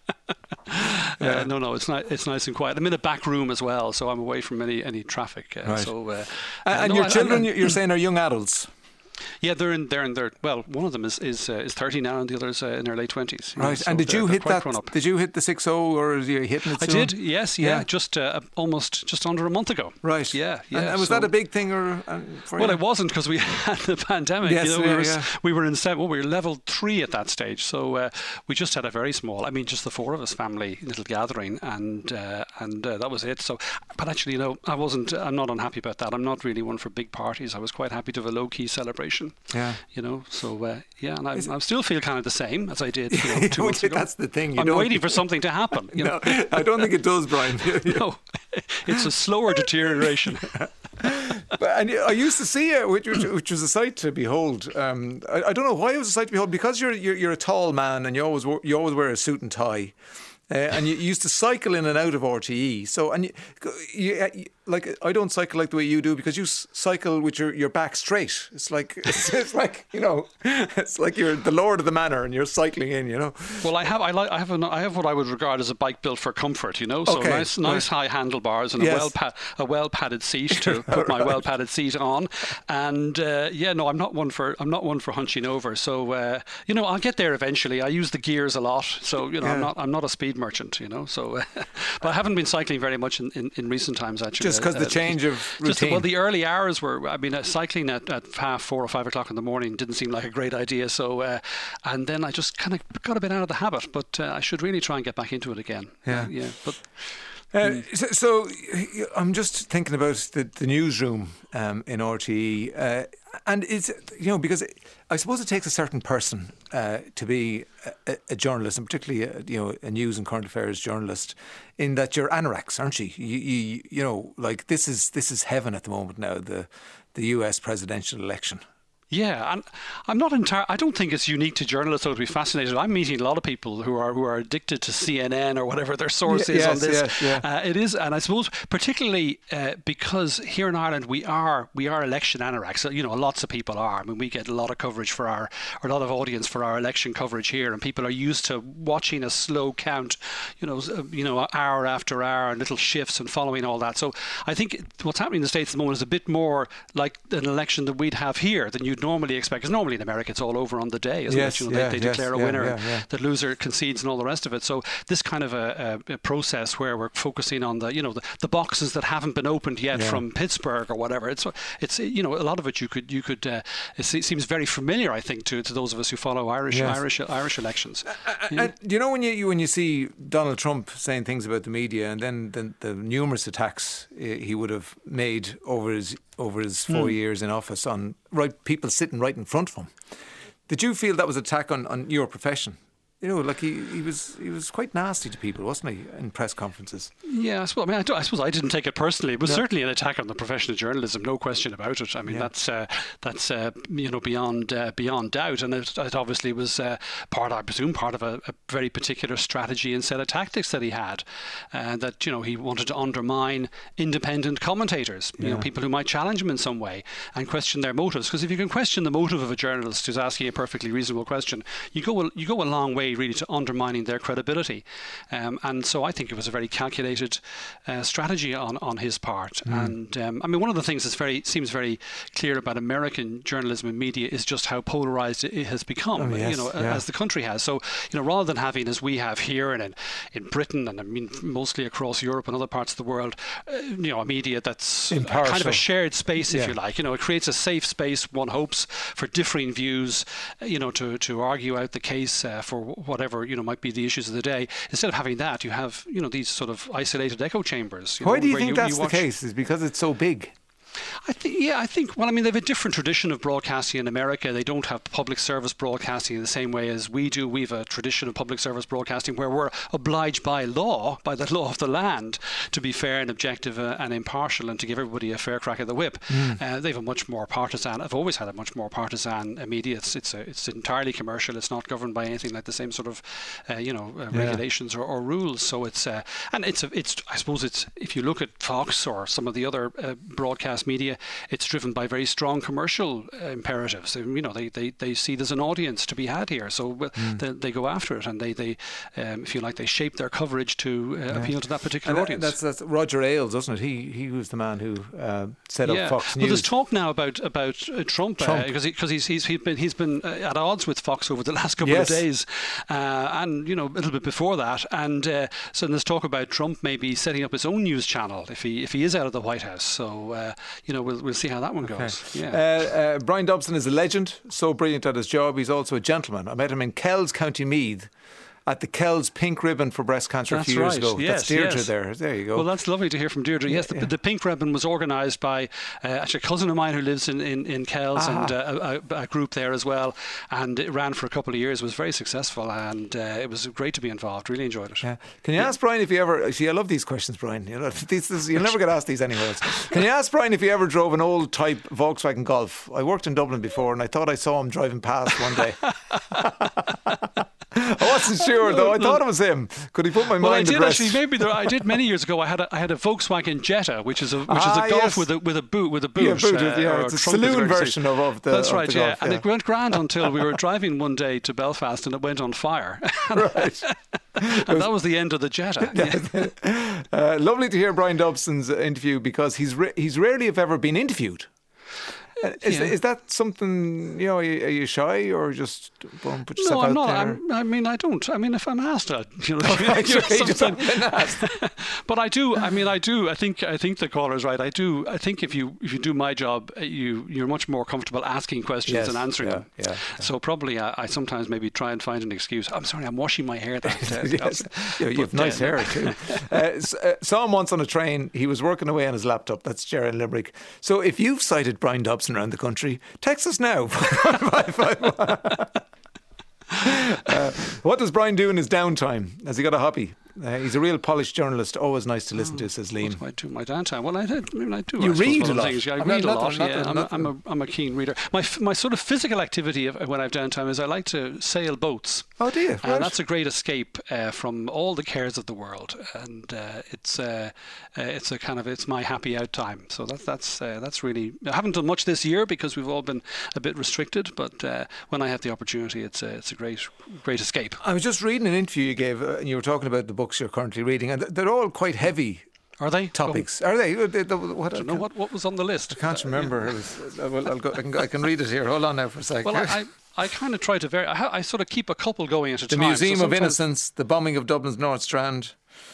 Uh, no, no, it's ni- it's nice and quiet. I'm in a back room as well, so I'm away from any any traffic. Uh, Right. So, uh, uh, And no, your I- children, I- you're saying, are young adults. Yeah, they're in they're in their well. One of them is is uh, is thirty now, and the other's uh, in their late twenties. Right. And did you hit that? Did you hit the six oh, or are you hitting it I soon? did. Yes. Yeah. Yeah. Just uh, almost just under a month ago. Right. Yeah. Yeah. And, and was so- that a big thing, or um, for Well, you? it wasn't, because we had the pandemic. Yes, you know, yeah, we, were, yeah. we were in seven, well, we were level three at that stage, so uh, we just had a very small. I mean, just the four of us, family little gathering, and uh, and uh, that was it. So, but actually, you know, I wasn't. I'm not unhappy about that. I'm not really one for big parties. I was quite happy to have a low key celebration. Yeah. You know, so uh, yeah, and I, Is it- I still feel kind of the same as I did you know, two months ago. That's the thing. You I'm don't- waiting for something to happen. You No, know? I don't think it does, Brian. No, it's a slower deterioration. But, and I used to see it, which, which, which was a sight to behold. Um, I, I don't know why it was a sight to behold, because you're you're, you're a tall man and you always wo- you always wear a suit and tie. Uh, and you used to cycle in and out of R T E. So, and you, you, you, like, I don't cycle like the way you do, because you s- cycle with your, your back straight. It's like, it's, it's like, you know, it's like you're the lord of the manor and you're cycling in, you know. Well, I have I like I have an, I have what I would regard as a bike built for comfort, you know. So Okay, nice nice high handlebars and Yes. a well pa- a well padded seat to put my well padded seat on. And uh, yeah, no, I'm not one for I'm not one for hunching over. So uh, you know, I'll get there eventually. I use the gears a lot, so you know, I'm Yeah. not I'm not a speed merchant, you know. So, uh, but I haven't been cycling very much in, in, in recent times actually. Just because Uh, the uh, change of Just, routine. well, the early hours were. I mean, uh, cycling at, at half four or five o'clock in the morning didn't seem like a great idea. So, uh, and then I just kind of got a bit out of the habit. But uh, I should really try and get back into it again. Yeah. Uh, yeah. But Uh, so, so y- I'm just thinking about the, the newsroom um, in R T E, uh, and it's, you know, because I suppose it takes a certain person uh, to be a, a journalist, and particularly a, you know, a news and current affairs journalist, in that you're anoraks, aren't you? You, you? you know, like this is this is heaven at the moment now, the the U S presidential election. yeah, and I'm not entirely. I don't think it's unique to journalists though to be fascinated. I'm meeting a lot of people who are who are addicted to C N N or whatever their source Ye- is on yes, this. yes, yeah. Uh, it is, and I suppose particularly uh, because here in Ireland we are we are election anoraks. So, you know, lots of people are. I mean, we get a lot of coverage for our, or a lot of audience for our election coverage here, and people are used to watching a slow count, you know, s- uh, you know, hour after hour, and little shifts and following all that. So I think what's happening in the States at the moment is a bit more like an election that we'd have here than you'd you'd normally expect. Because normally in America it's all over on the day, isn't Yes, it? You know, yeah, they, they yes, declare a yeah, winner, yeah, yeah. the loser concedes, and all the rest of it. So this kind of a, a, a process where we're focusing on the, you know, the, the boxes that haven't been opened yet Yeah. from Pittsburgh or whatever. It's it's you know, a lot of it you could you could uh, it se- seems very familiar, I think, to, to those of us who follow Irish Yes. Irish Irish elections. And, and you know when you, you when you see Donald Trump saying things about the media, and then the, the numerous attacks uh, he would have made over his over his four years in office on right people sitting right in front of him, did you feel that was an attack on, on your profession? You know, like he, he was he was quite nasty to people, wasn't he, in press conferences? Yeah, I suppose. I mean, I, don't- I suppose I didn't take it personally. It was No. certainly an attack on the profession of journalism, no question about it. I mean, Yeah. that's uh, that's uh, you know beyond uh, beyond doubt, and it, it obviously was uh, part, I presume, part of a, a very particular strategy and set of tactics that he had. Uh, that you know he wanted to undermine independent commentators, you know, people who might challenge him in some way and question their motives. Because if you can question the motive of a journalist who's asking a perfectly reasonable question, you go a, you go a long way really to undermining their credibility. Um, and so I think it was a very calculated uh, strategy on, on his part. And um, I mean, one of the things that very seems very clear about American journalism and media is just how polarized it has become. Oh, yes, you know, yeah. as the country has. So you know, rather than having as we have here and in, in Britain, and I mean mostly across Europe and other parts of the world, uh, you know, a media that's a kind of Impartial. a shared space, if Yeah. you like. You know, it creates a safe space, one hopes, for differing views, uh, you know, to, to argue out the case uh, for wh- whatever, you know, might be the issues of the day. Instead of having that, you have, you know, these sort of isolated echo chambers. You Why know, do you where think that's the watch- case? Is because it's so big? I think, yeah, I think, well, I mean, they have a different tradition of broadcasting in America. They don't have public service broadcasting in the same way as we do. We have a tradition of public service broadcasting where we're obliged by law, by the law of the land, to be fair and objective uh, and impartial and to give everybody a fair crack at the whip. Uh, they have a much more partisan, I've always had a much more partisan uh, media. It's, it's, a, it's entirely commercial. It's not governed by anything like the same sort of, uh, you know, uh, Yeah. regulations or, or rules. So it's, uh, and it's, a, it's, I suppose it's, if you look at Fox or some of the other uh, broadcast media, it's driven by very strong commercial uh, imperatives. And, you know, they, they, they see there's an audience to be had here, so uh, they, they go after it, and they, they um, if you like, they shape their coverage to uh, appeal to that particular And that- audience. that's that's Roger Ailes, wasn't it? He he was the man who uh, set up yeah, Fox but there's News. talk now about about uh, Trump Trump. because he, cause he's he's he's been he's been uh, at odds with Fox over the last couple Yes. of days, uh, and you know a little bit before that, and uh, so there's talk about Trump maybe setting up his own news channel if he if he is out of the White House. So uh, you know we'll we'll see how that one goes. Yeah. Uh, uh, Brian Dobson is a legend, so brilliant at his job. He's also a gentleman. I met him in Kells, County Meath, at the Kells Pink Ribbon for Breast Cancer That's a few years right. ago. Yes, That's Deirdre yes. there. There you go. Well, that's lovely to hear from Deirdre. Yes, the, yeah. the Pink Ribbon was organised by uh, actually a cousin of mine who lives in, in, in Kells, Ah. and uh, a, a group there as well. And it ran for a couple of years, was very successful, and uh, it was great to be involved. Really enjoyed it. Yeah. Can you ask Brian if he ever? See, I love these questions, Brian. You know, these, this, you'll never get asked these anywhere else. Can you ask Brian if he ever drove an old type Volkswagen Golf? I worked in Dublin before, and I thought I saw him driving past one day. I wasn't sure though. I thought it was him. Could he put my Well, I mind at did rest? actually. Maybe there, I did many years ago. I had a, I had a Volkswagen Jetta, which is a which Ah, is a Golf yes. with a with a boot with a boot. Yeah, boot, uh, yeah, or it's a trunk, as saloon very version say. of- of the- That's of right. the yeah, Golf, and yeah. it went grand until we were driving one day to Belfast and it went on fire, Right. and that was the end of the Jetta. Yeah. Uh, lovely to hear Brian Dobson's interview because he's ra- he's rarely, if ever, been interviewed. Uh, Is, Yeah. is that something, you know, are you, are you shy or just well, put yourself No, I'm out not. there? I'm, I mean, I don't. I mean, if I'm asked, I, you know, Right, you know, okay, you just something- haven't been asked. but I do. I mean, I do. I think. I think the caller's right. I do. I think if you if you do my job, uh, you you're much more comfortable asking questions Yes, and answering yeah, them. yeah, yeah. So probably I, I sometimes maybe try and find an excuse. I'm sorry, I'm washing my hair. That, uh, Yes. Yeah, you have but, nice uh, hair too. Uh, s- uh, saw him once on a train. He was working away on his laptop. That's Gerard Limerick. So if you've sighted Brian Dobson around the country, text us now. uh, what does Brian do in his downtime? Has he got a hobby? Uh, he's a real polished journalist. Always nice to listen to, says Liam. What do I do in my downtime? Well, I, did, I mean, I do. You I suppose, read one a of the lot. things. Yeah, I I mean, read a nothing- lot. nothing- yeah, I'm, nothing- a, I'm, a, I'm a keen reader. My f- my sort of physical activity of, when I've downtime is I like to sail boats. Oh, do you? And Right. that's a great escape uh, from all the cares of the world, and uh, it's uh, uh, it's a kind of it's my happy out time. So that's that's uh, that's really. I haven't done much this year because we've all been a bit restricted. But uh, when I have the opportunity, it's a, it's a great great escape. I was just reading an interview you gave, uh, and you were talking about the books you're currently reading, and th- they're all quite heavy Are they? topics. Are they? They- they- what- I don't know what, what was on the list. I can't remember. It was, uh, well, I'll go, I, can, go- I can read it here. Hold on now for a second. Well, I, I, I kind of try to vary. I, ha- I sort of keep a couple going at a the time. so Museum of sometimes- Innocence, the bombing of Dublin's North Strand.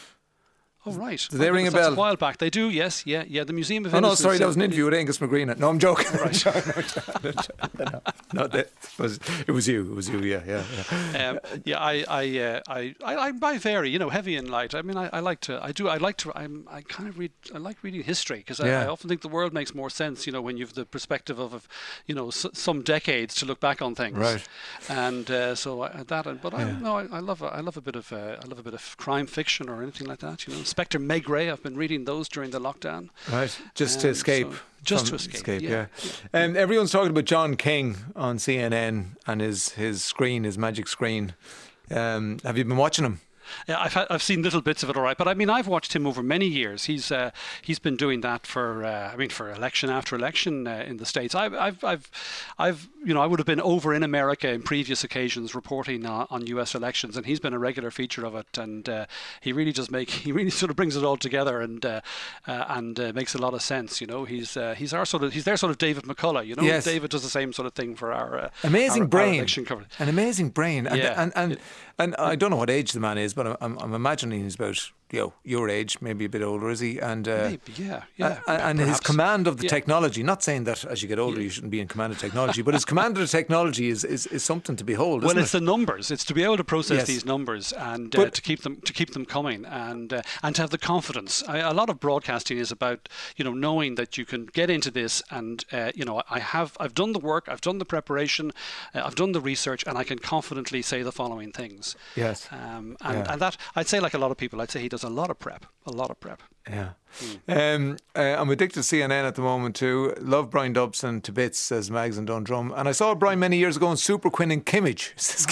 Oh, right. Do they Oh, ring a that's bell? A while back. They do, yes. Yeah, yeah. The Museum of Oh no, Innocence. sorry, that uh, was an interview with Angus McGreen. No, I'm joking. Right. no, no, no, no, that was, it was you. It was you. Yeah, yeah, yeah. Um, yeah, I, I, uh, I, I, I vary. You know, heavy and light. I mean, I, I like to. I do. I like to. I'm. I kind of read. I like reading history because I, Yeah. I often think the world makes more sense. You know, when you've the perspective of, of you know, s- some decades to look back on things. Right. And uh, so I, that. And, but I, Yeah. no, I, I love. A, I love a bit of. Uh, I love a bit of crime fiction or anything like that. You know, Inspector Meg Ray. I've been reading those during the lockdown. Right, just to Um, escape. so- just from- to escape, yeah. yeah, Um, everyone's talking about John King on C N N and his his screen, his magic screen. Um, have you been watching him? Yeah, I've had, I've seen little bits of it, all right. But I mean, I've watched him over many years. He's uh, he's been doing that for uh, I mean, for election after election uh, in the States. I've I've I've I've you know I would have been over in America in previous occasions reporting uh, on U S elections, and he's been a regular feature of it. And uh, he really does make he really sort of brings it all together and uh, uh, and uh, makes a lot of sense. You know, he's uh, he's our sort of he's their sort of David McCullough. You know, Yes. David does the same sort of thing for our uh, Amazing our, our brain. election coverage. An amazing brain. And, Yeah. and, and, and I don't know what age the man is, but I'm, I'm imagining he's about you know, your age, maybe a bit older, is he? And uh, Maybe, yeah, yeah. uh, and his perhaps. command of the Yeah. technology, not saying that as you get older you shouldn't be in command of technology, but his command of the technology is, is, is something to behold, isn't Well, it's it? the numbers. It's to be able to process Yes. these numbers and uh, But- to keep them to keep them coming, and uh, and to have the confidence. I, a lot of broadcasting is about you know knowing that you can get into this, and uh, you know I have I've done the work, I've done the preparation, uh, I've done the research, and I can confidently say the following things. Yes. Um, and, Yeah. and that I'd say, like a lot of people, I'd say he does a lot of prep, a lot of prep. Yeah. Um, uh, I'm addicted to C N N at the moment too. Love Brian Dobson to bits, says Mags and Dundrum. And I saw Brian many years ago in Super Quinn in Kimmage.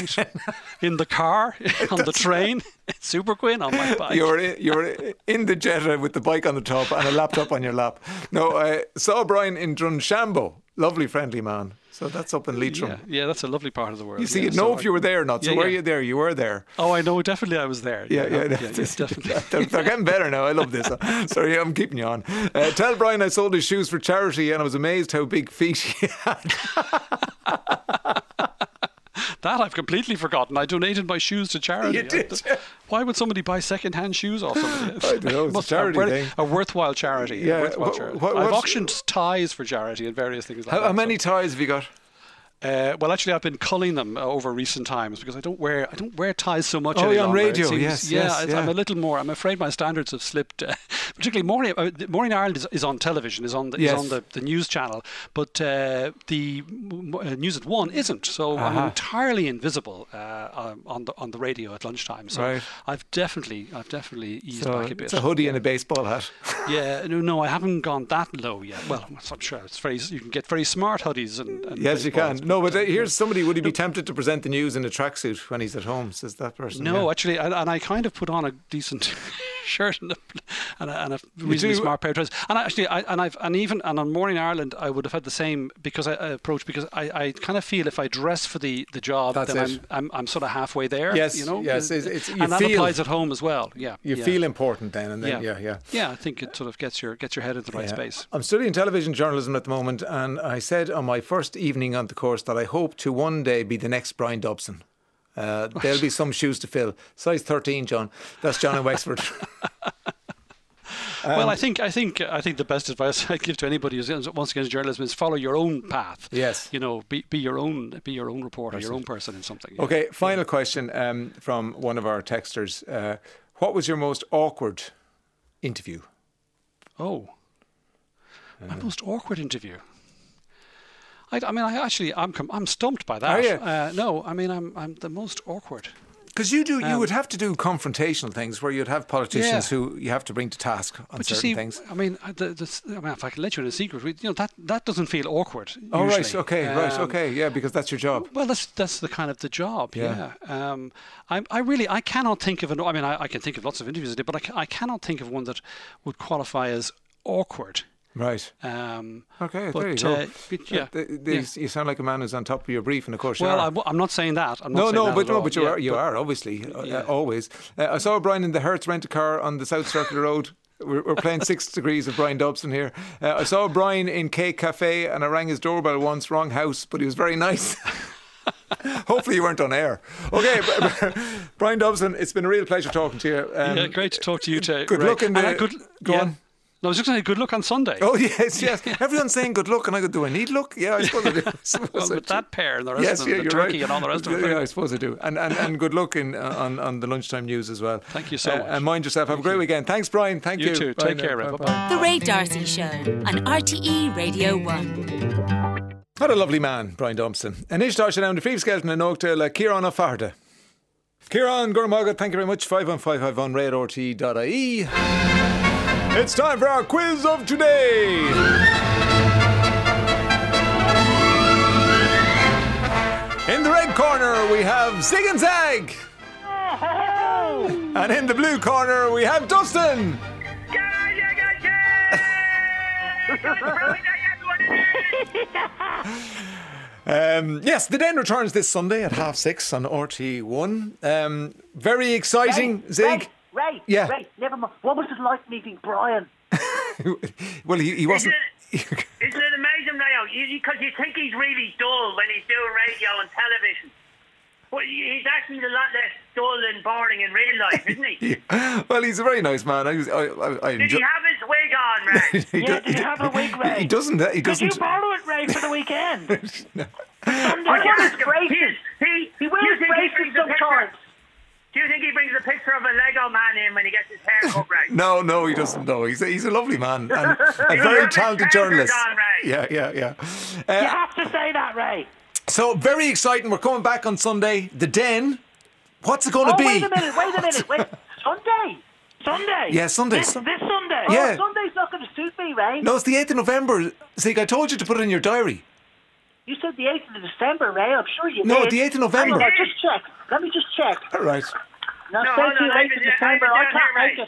In the car, on the train, Super Quinn on my bike. You were in, you were in the Jetta with the bike on the top and a laptop on your lap. No, I saw Brian in Drunshambo. Lovely, friendly man. So that's up in Leitrim. Yeah, yeah, that's a lovely part of the world. You see, yeah, you'd know so if I- you were there or not. So Yeah, were yeah. you there? You were there. Oh, I know, definitely I was there. Yeah, yeah, yeah, yeah, yeah, definitely. they're, they're getting better now. I love this. Sorry, I'm keeping you on. Uh, tell Brian I sold his shoes for charity and I was amazed how big feet he had. That I've completely forgotten. I donated my shoes to charity. You did, I- Why would somebody buy second-hand shoes off somebody? I don't know, it's a Must- charity very- thing. A worthwhile charity. Yeah, a worthwhile wha- charity. what- I've what's- auctioned ties for charity and various things like How, that. how many ties have you got? Uh, well, actually, I've been culling them uh, over recent times because I don't wear I don't wear ties so much. Oh, any yeah, on longer. It radio, seems- yes, yeah, yes, it's- I'm yeah. a little more. I'm afraid my standards have slipped. Uh, particularly, Morning uh, Morning Ireland is, is on television, is on the, Yes. is on the, the news channel, but uh, the m- uh, News at One isn't. So I'm Uh-huh. entirely invisible uh, um, on the on the radio at lunchtime. So Right. I've definitely I've definitely eased So back a bit. it's a hoodie and a baseball hat. Yeah, no, no, I haven't gone that low yet. Well, I'm sure it's very. You can get very smart hoodies and. and Yes, you baseballs, can. No, but uh, uh, here's somebody. Would he be tempted to present the news in a tracksuit when he's at home? Says that person. No, yeah. actually, and, and I kind of put on a decent shirt and a, and a, and a reasonably do? smart pair of trousers. And actually, I, and I've and even and on Morning Ireland, I would have had the same because I, I approach because I, I kind of feel if I dress for the, the job, That's then it. I'm, I'm I'm sort of halfway there. Yes, you know. yes, it's- it's- you and that feel- applies at home as well. Yeah, You yeah. feel important then, and then yeah, yeah. Yeah, I think it sort of gets your gets your head in the right Yeah. space. I'm studying television journalism at the moment, and I said on my first evening on the course that I hope to one day be the next Brian Dobson. Uh, there'll be some shoes to fill. Size thirteen, John. That's John in Wexford. well, Um, I think I think I think the best advice I give to anybody who wants to get into journalism is follow your own path. Yes. You know, be be your own be your own reporter, your own person in something. yeah. Okay, final question um, from one of our texters. Uh, what was your most awkward interview? Oh, my most awkward interview. I, I mean, I actually, I'm com- I'm stumped by that. Are you? Uh, no, I mean, I'm I'm the most awkward. Because you do, you Um, would have to do confrontational things where you'd have politicians Yeah. who you have to bring to task on But you certain see, things. I mean, I- the, the, I mean, if I can let you in a secret, we- you know that that doesn't feel awkward. Oh right, usually. okay, right, Um, okay, yeah, because that's your job. Well, that's that's the kind of the job. Yeah. Yeah. Um, I I really I cannot think of an. I mean, I, I can think of lots of interviews I did, but I, ca- I cannot think of one that would qualify as awkward. Right. Um, Okay, but, there you go. uh, but yeah, Uh, th- yeah. these- You sound like a man who's on top of your brief, and of course you Well, are. I, w- I'm not saying that. I'm not no, saying no, that but at no, all. but you Yeah, are. You but- are obviously uh, Yeah. uh, always. Uh, I saw Brian in the Hertz rent a car on the South Circular Road. We're, we're playing Six Degrees of Brian Dobson here. Uh, I saw Brian in Cake Cafe and I rang his doorbell once, wrong house, but he was very nice. Hopefully you weren't on air. Okay, Brian Dobson, it's been a real pleasure talking to you. Um, yeah, great to talk to you too. Good Ray. luck in the... And I could, go yeah. on. No, I was just going to say good luck on Sunday. Oh, yes, yes. Everyone's saying good luck, and I go, do I need luck? Yeah, I suppose I do. I suppose Well, I with do. that pair and the rest Yes, of them, yeah, the you're turkey right. and all the rest of it. Yeah, I suppose I do. And and, and good luck in uh, on, on the lunchtime news as well. Thank you so Uh, much. and mind yourself. Have a great weekend. Thanks, Brian. Thank you. You too. Bye Take now. care, Ray. Bye-bye. Bye-bye. The Ray Darcy Show on R T E Radio one. What a lovely man, Brian Dobson. And Ishtar down to Fleeve Skelton and Oakdale, uh, Kieran O'Farda. Kieran Gurmagat, thank you very much. five one five five one ray at r t e dot I E. It's time for our quiz of today. In the red corner, we have Zig and Zag. And in the blue corner, we have Dustin. Um, yes, the Den returns this Sunday at half six on R T one. Um, very exciting, Ray, Zig. Ray, Ray, Yeah. Ray, never mind. What was it like meeting Brian? Well, he, he wasn't. Isn't it amazing, Rayo? Because you, you think he's really dull when he's doing radio and television. Well, he's actually a lot less dull and boring in real life, isn't he? Yeah. Well, he's a very nice man. I, was, I, I, I Did enjoy- he have his wig on, Ray? he Yeah, does- did you have a wig, Ray? He doesn't. He Could doesn't. you borrow it, Ray, for the weekend? No. Sunday. I He wears He, braces. he, He do you wears think he braces brings a picture? sometimes. Do you think he brings a picture of a Lego man in when he gets his hair cut, Ray? No, no, he doesn't. No, he's a, he's a lovely man and a You very have his talented trousers journalist. on, Ray. Yeah, yeah, yeah. You Uh, have to say that, Ray. so very exciting. We're coming back on Sunday. The Den. What's it going to Oh, be? wait a minute, wait a minute, wait. Sunday. Sunday. Yeah, Sunday. This, this Sunday. Yeah. Oh, Sunday's not going to suit me, Ray. No, it's the eighth of November. Zig, I told you to put it in your diary. You said the eighth of December, Ray. I'm sure you No, did. the eighth of November. Hang on, I'll just check. Let me just check. All right. Now, No, say hold to on, you I eighth of was- I December. was I down can't here, make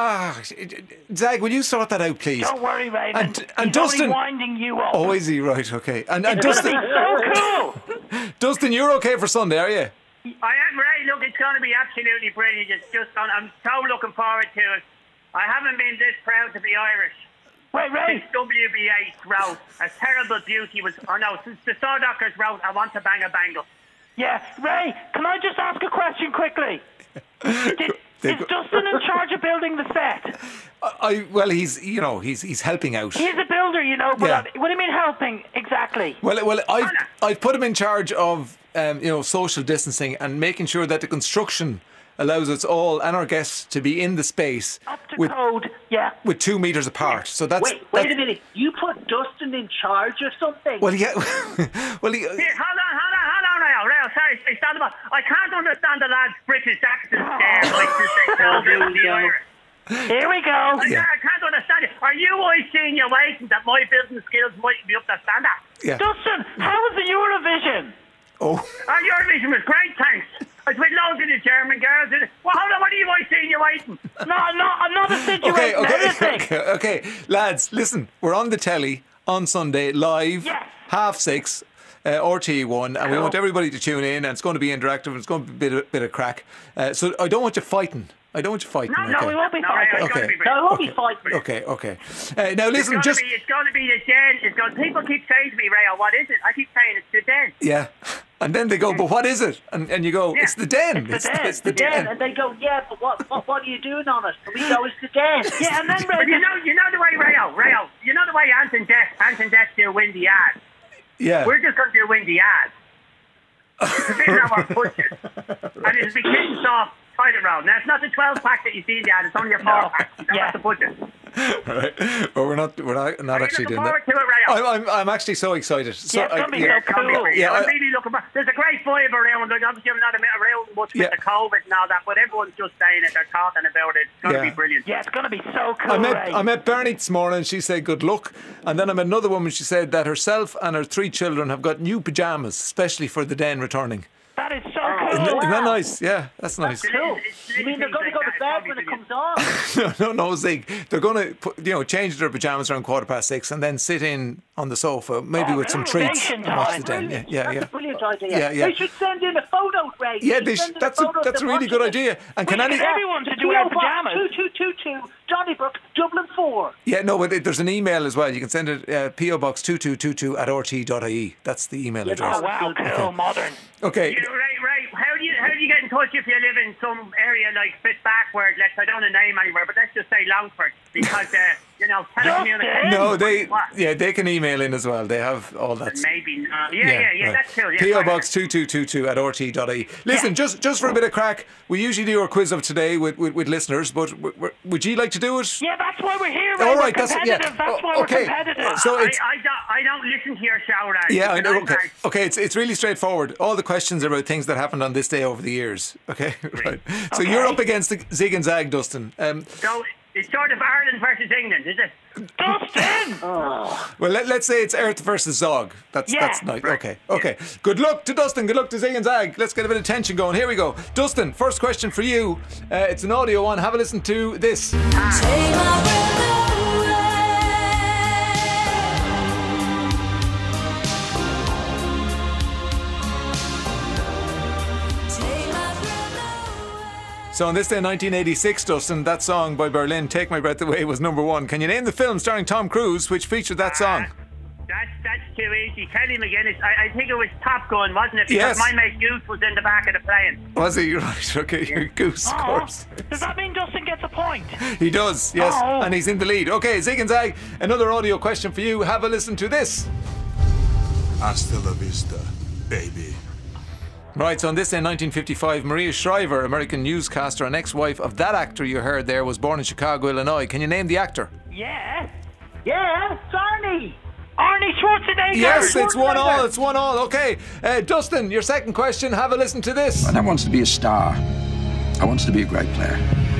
Ray. it. Ah, Zag, will you sort that out, please? Don't worry, Raymond. And- and He's Dustin- only winding you up. Oh, is he? Right, okay. And, and It's Dustin, gonna be so cool. Dustin, you're okay for Sunday, are you? I am, Ray. Look, it's going to be absolutely brilliant. It's just, on, I'm so looking forward to it. I haven't been this proud to be Irish. Wait, Ray. Since W B H wrote A Terrible Beauty was, oh no, since the Sawdockers wrote I Want to Bang a Bangle. Yeah, Ray. Can I just ask a question quickly? Did, They is go- Dustin in charge of building the set? I, I well, he's you know he's he's helping out. He's a builder, you know. But Yeah. uh, what do you mean helping exactly? Well, well, I've I've put him in charge of um, you know social distancing and making sure that the construction allows us all and our guests to be in the space Up to with code. Yeah. with two meters apart. So that's Wait, wait that's, a minute. You put Dustin in charge of something? Well, yeah. well, he, Here, hold on, hold on, hold on, Rayo. Rayo, sorry, I started about. I can't understand the lad's British accent there. Like to say, Oh, no, here no, we the go. Irish. Here we go. I, I can't understand it. Are you always seeing your waiting that my business skills might be up to standard? yeah. Dustin, how was the Eurovision? Oh. Our Eurovision was great, thanks. I was with loads of the German girls. And, well, hold on, what are you always seeing you waiting? No, I'm not. I'm not insinuating Okay, okay, anything. okay, okay, lads, listen. We're on the telly on Sunday live, Yes. half six, uh, R T E one, and we want everybody to tune in. And it's going to be interactive. And it's going to be a bit of, bit of crack. Uh, so I don't want you fighting. I don't want you fighting. No, No, okay? we won't be No, fighting. it's gonna Okay. be No, we won't brilliant. be fighting. Okay, okay. Uh, now It's listen, gonna just be, it's going to be the den. It's going. People keep saying to me, Rayo, what is it? I keep saying it's the den. yeah, and then they go, but what is it? And and you go, Yeah. it's the den. It's the den. It's the den. den. And they go, yeah, but what, what, what are you doing on it? And we go, it's the den. Yeah, and then But you Ray, know, you know the way, Rayo, Rayo, you know the way Anton Deck, Anton Deck do windy ads. Yeah. We're just going to do windy ads. It's a bit of our pushes. And it'll be kitchen soft toilet roll. Now, it's not the twelve pack that you see in the ad, it's only a four No. pack. You don't Yeah. have to push it. Right. Well, we're not. We're not, not Are you actually looking doing that. forward to it, Rayo? I'm, I'm. I'm actually so excited. So, Yeah, it's gonna be I- so cool. Yeah, I'm I- really looking for. There's a great vibe around. Like, obviously, I'm not around much with Yeah. the COVID and all that, but everyone's just saying it. They're talking about it. It's going to Yeah. be brilliant. yeah, it's going to be so cool, I met Ray. I met Bernie this morning. She said good luck, and then I met another woman. She said that herself and her three children have got new pajamas, especially for the den returning. That is so Oh, cool. Isn't, that- isn't that Wow. nice? Yeah, that's nice. Cool. It's You mean they're going to literally go to like to bed when it comes on. no, no, no, Zig. They're going to, put, you know, change their pajamas around quarter past six and then sit in on the sofa, maybe Oh, with some treats. vacation and watch time. the den. Yeah, yeah, That's yeah. a brilliant idea. Yeah, yeah. They should send in a photo, Ray. Yeah, should they sh- send in that's a, photo of that's a them really good watching it. idea. And can We any? should everyone to do wear our pajamas. two two two two, Donnybrook, Dublin four. Yeah, no, but there's an email as well. You can send it uh, P O Box two two two two at r t dot I E. That's the email address. Oh, wow, cool, modern. Okay. Yeah, right, right. How do you how do you get in touch if you live in some area like Fit Backward? Let's I don't want to name anywhere, but let's just say Longford because uh, you know telecommunications. No, they What? yeah they can email in as well. They have all that. Maybe not. Yeah, yeah, yeah. right. That's cool. Yeah, P O fine. Box two two two two at r t dot I E. Listen, just just for a bit of crack, we usually do our quiz of today with, with, with listeners, but w- w- would you like to do it? Yeah, that's why we're here. Ray. All We're right, that's yeah. competitive. That's why O- okay. we're competitive. So I, it's I don't I don't listen to your show, Ryan. yeah, I know. I'm Okay, very- okay. It's it's really straightforward. All the questions are about things that happened on this day over the years. Okay, right. So Okay. you're up against the Zig and Zag, Dustin. Um, So it's sort of Ireland versus England, is it? Dustin. well, let, let's say it's Earth versus Zog. That's Yeah. that's nice. Okay, okay. Good luck to Dustin. Good luck to Zig and Zag. Let's get a bit of tension going. Here we go. Dustin, first question for you. Uh, it's an audio one. Have a listen to this. So on this day in nineteen eighty-six, Dustin, that song by Berlin, Take My Breath Away, was number one. Can you name the film starring Tom Cruise which featured that song? That's that's too easy. Kelly McGinnis. I, I think it was Top Gun, wasn't it? Because Yes. my mate Goose was in the back of the plane. Was he? Right, okay, you're Goose, of Oh, course. does that mean Dustin gets a point? He does, yes, Oh. and he's in the lead. Okay, Zig and Zag, another audio question for you. Have a listen to this. Hasta la vista, baby. Right, so on this day in nineteen fifty-five, Maria Shriver, American newscaster and ex-wife of that actor you heard there, was born in Chicago, Illinois. Can you name the actor? Yeah. Yeah, it's Arnie. Arnie Schwarzenegger. Yes, it's one all, Schwarzenegger. it's one all. Okay, uh, Dustin, your second question. Have a listen to this. I never wanted to be a star. I wanted to be a great player.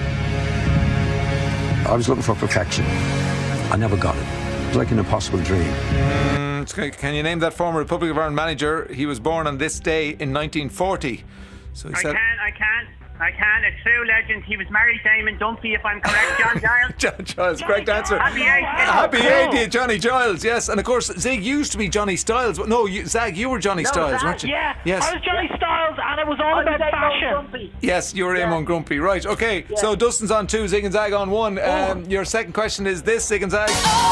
I was looking for perfection. I never got it. It was like an impossible dream. Mm, it's- can you name that former Republic of Ireland manager? He was born on this day in nineteen forty. So he I said, can't, I can't, I can't. A true legend. He was married to Damon Dunphy, if I'm correct. John Giles. John Giles, correct answer. Happy eightieth. Happy cool. eightieth, Johnny Giles, yes. And of course, Zig used to be Johnny Styles. No, you, Zag, you were Johnny No, Styles, Zag, weren't you? Yeah. Yes. I was Johnny Styles, and it was all I about was fashion. Grumpy. Yes, you were Yeah. Eamon Grumpy. Right, okay. So Dustin's on two, Zig and Zag on one. Um, your second question is this, Zig and Zag.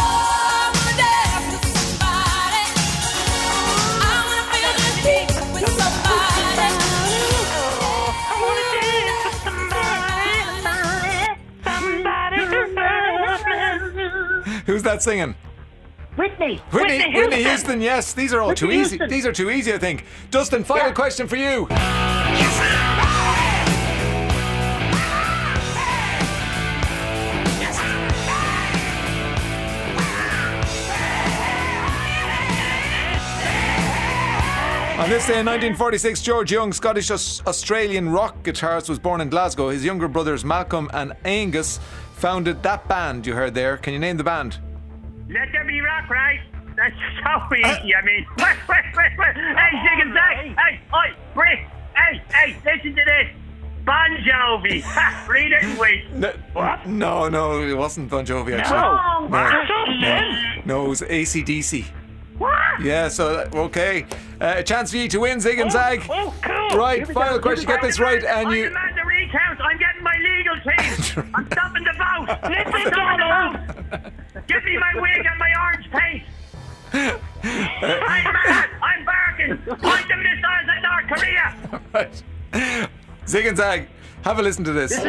I wanna dance with somebody, somebody, somebody. Who's that singing? Whitney. Whitney, Whitney Whitney Houston. Houston, yes. These are all Whitney too easy. Houston. These are too easy, I think. Dustin, final Yeah. question question for you. On this day in nineteen forty-six, George Young, Scottish Aus- Australian rock guitarist, was born in Glasgow. His younger brothers Malcolm and Angus founded that band you heard there. Can you name the band? Let there be rock, right? That's so easy. I mean, wait, wait, wait, wait. Hey, Zig and Zag. Hey, oi, Brick. Hey, hey, listen to this. Bon Jovi. Ha, read it and wait. No, What? No, no, it wasn't Bon Jovi actually. No. No. Dustin. No, it was A C D C. What? Yeah, so that- okay. Uh, a chance for you to win, Zig and Zag. Oh, cool. Right, final question. Get this right, and I you. demand the recount. I'm getting my legal team. I'm stopping the vote. I'm Listen, stopping Donald. the vote. Give me my wig and my orange paint. I'm mad. I'm barking. Point the missiles at North Korea. Right. Zig and Zag, have a listen to this. Stay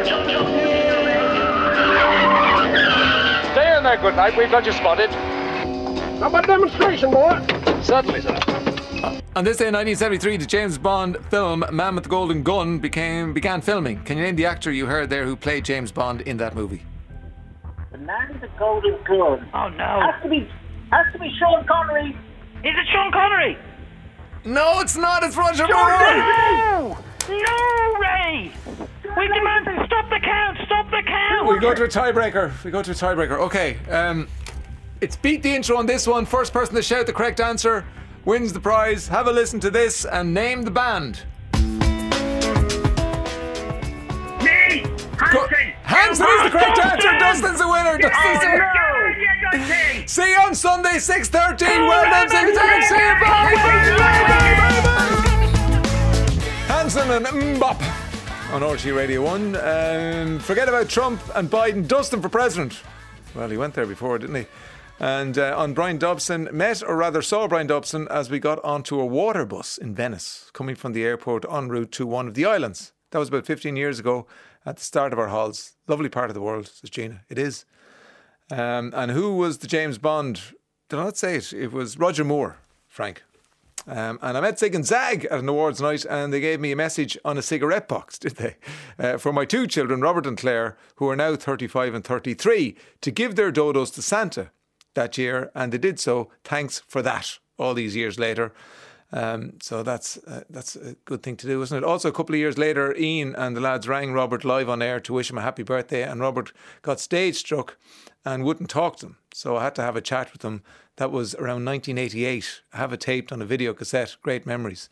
in there, good night. We've got you spotted. How about a demonstration, boy? Certainly, sir. On this day in nineteen seventy-three, the James Bond film Man with the Golden Gun became began filming. Can you name the actor you heard there who played James Bond in that movie? The man with the golden gun. Oh, no. Has to be, has to be Sean Connery. Is it Sean Connery? No, it's not. It's Roger Moore. No! No, Ray! We demand to stop the count! Stop the count! We go to a tiebreaker. We go to a tiebreaker. Okay. Um, it's beat the intro on this one. First person to shout the correct answer wins the prize. Have a listen to this and name the band. Me. Hanson. Hanson is the correct answer. Dustin's the winner. Dustin's the winner. Oh, See you on Sunday, six thirteen. Well done, Zig Zag. See you. Bye. Bye. Bye. Bye. Bye. Hanson and Mbop on R T Radio one. Um, forget about Trump and Biden. Dustin for president. Well, he went there before, didn't he? And uh, on Brian Dobson, met or rather saw Brian Dobson as we got onto a water bus in Venice, coming from the airport en route to one of the islands. That was about fifteen years ago at the start of our halls. Lovely part of the world, says Gina. It is. Um, and who was the James Bond? Did I not say it? It was Roger Moore, Frank. Um, and I met Zig and Zag at an awards night, and they gave me a message on a cigarette box, did they? Uh, for my two children, Robert and Claire, who are now thirty-five and thirty-three, to give their dodos to Santa that year, and they did so. Thanks for that, all these years later. Um, so that's uh, that's a good thing to do, isn't it? Also, a couple of years later, Ian and the lads rang Robert live on air to wish him a happy birthday, and Robert got stage struck and wouldn't talk to them. So I had to have a chat with them. That was around nineteen eighty-eight. I have it taped on a video cassette. Great memories.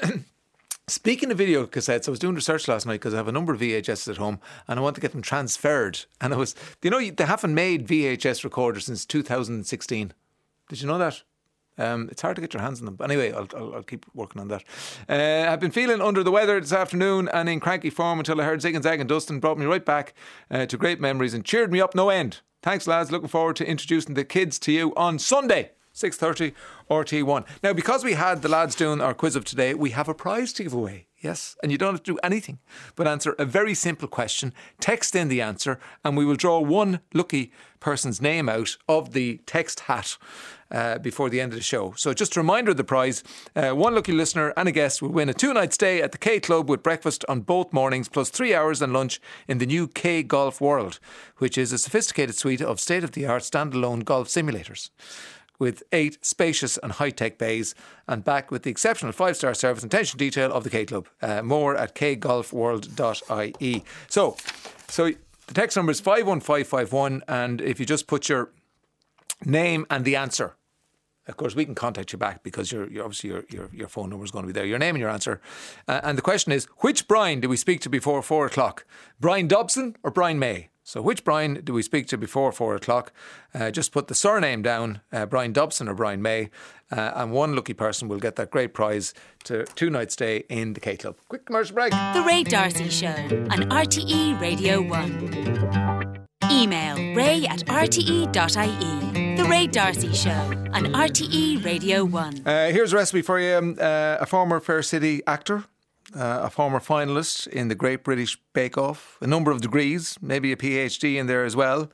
Speaking of video cassettes, I was doing research last night because I have a number of V H Ss at home and I want to get them transferred. And I was, you know, they haven't made V H S recorders since two thousand sixteen. Did you know that? Um, it's hard to get your hands on them. But anyway, I'll, I'll, I'll keep working on that. Uh, I've been feeling under the weather this afternoon and in cranky form until I heard Zig and Zag and Dustin. Brought me right back uh, to great memories and cheered me up no end. Thanks, lads. Looking forward to introducing the kids to you on Sunday, six thirty, R T one. Now, because we had the lads doing our quiz of today, we have a prize to give away. Yes, and you don't have to do anything but answer a very simple question, text in the answer, and we will draw one lucky person's name out of the text hat uh, before the end of the show. So just a reminder of the prize, uh, one lucky listener and a guest will win a two-night stay at the K Club with breakfast on both mornings, plus three hours and lunch in the new K Golf World, which is a sophisticated suite of state-of-the-art standalone golf simulators, with eight spacious and high-tech bays, and back with the exceptional five-star service and attention detail of the K Club. Uh, more at k golf world dot I E. So, so the text number is five one five five one, and if you just put your name and the answer, of course we can contact you back because you're, you're obviously your, your your phone number is going to be there. Your name and your answer, uh, and the question is: which Brian did we speak to before four o'clock? Brian Dobson or Brian May? So which Brian do we speak to before four o'clock? Uh, just put the surname down, uh, Brian Dobson or Brian May, uh, and one lucky person will get that great prize to two nights stay in the K Club. Quick commercial break. The Ray D'Arcy Show on R T E Radio one. Email ray at r t e dot i e. The Ray D'Arcy Show on R T E Radio one. Uh, here's a recipe for you. Um, uh, a former Fair City actor. Uh, a former finalist in the Great British Bake Off, a number of degrees, maybe a PhD in there as well,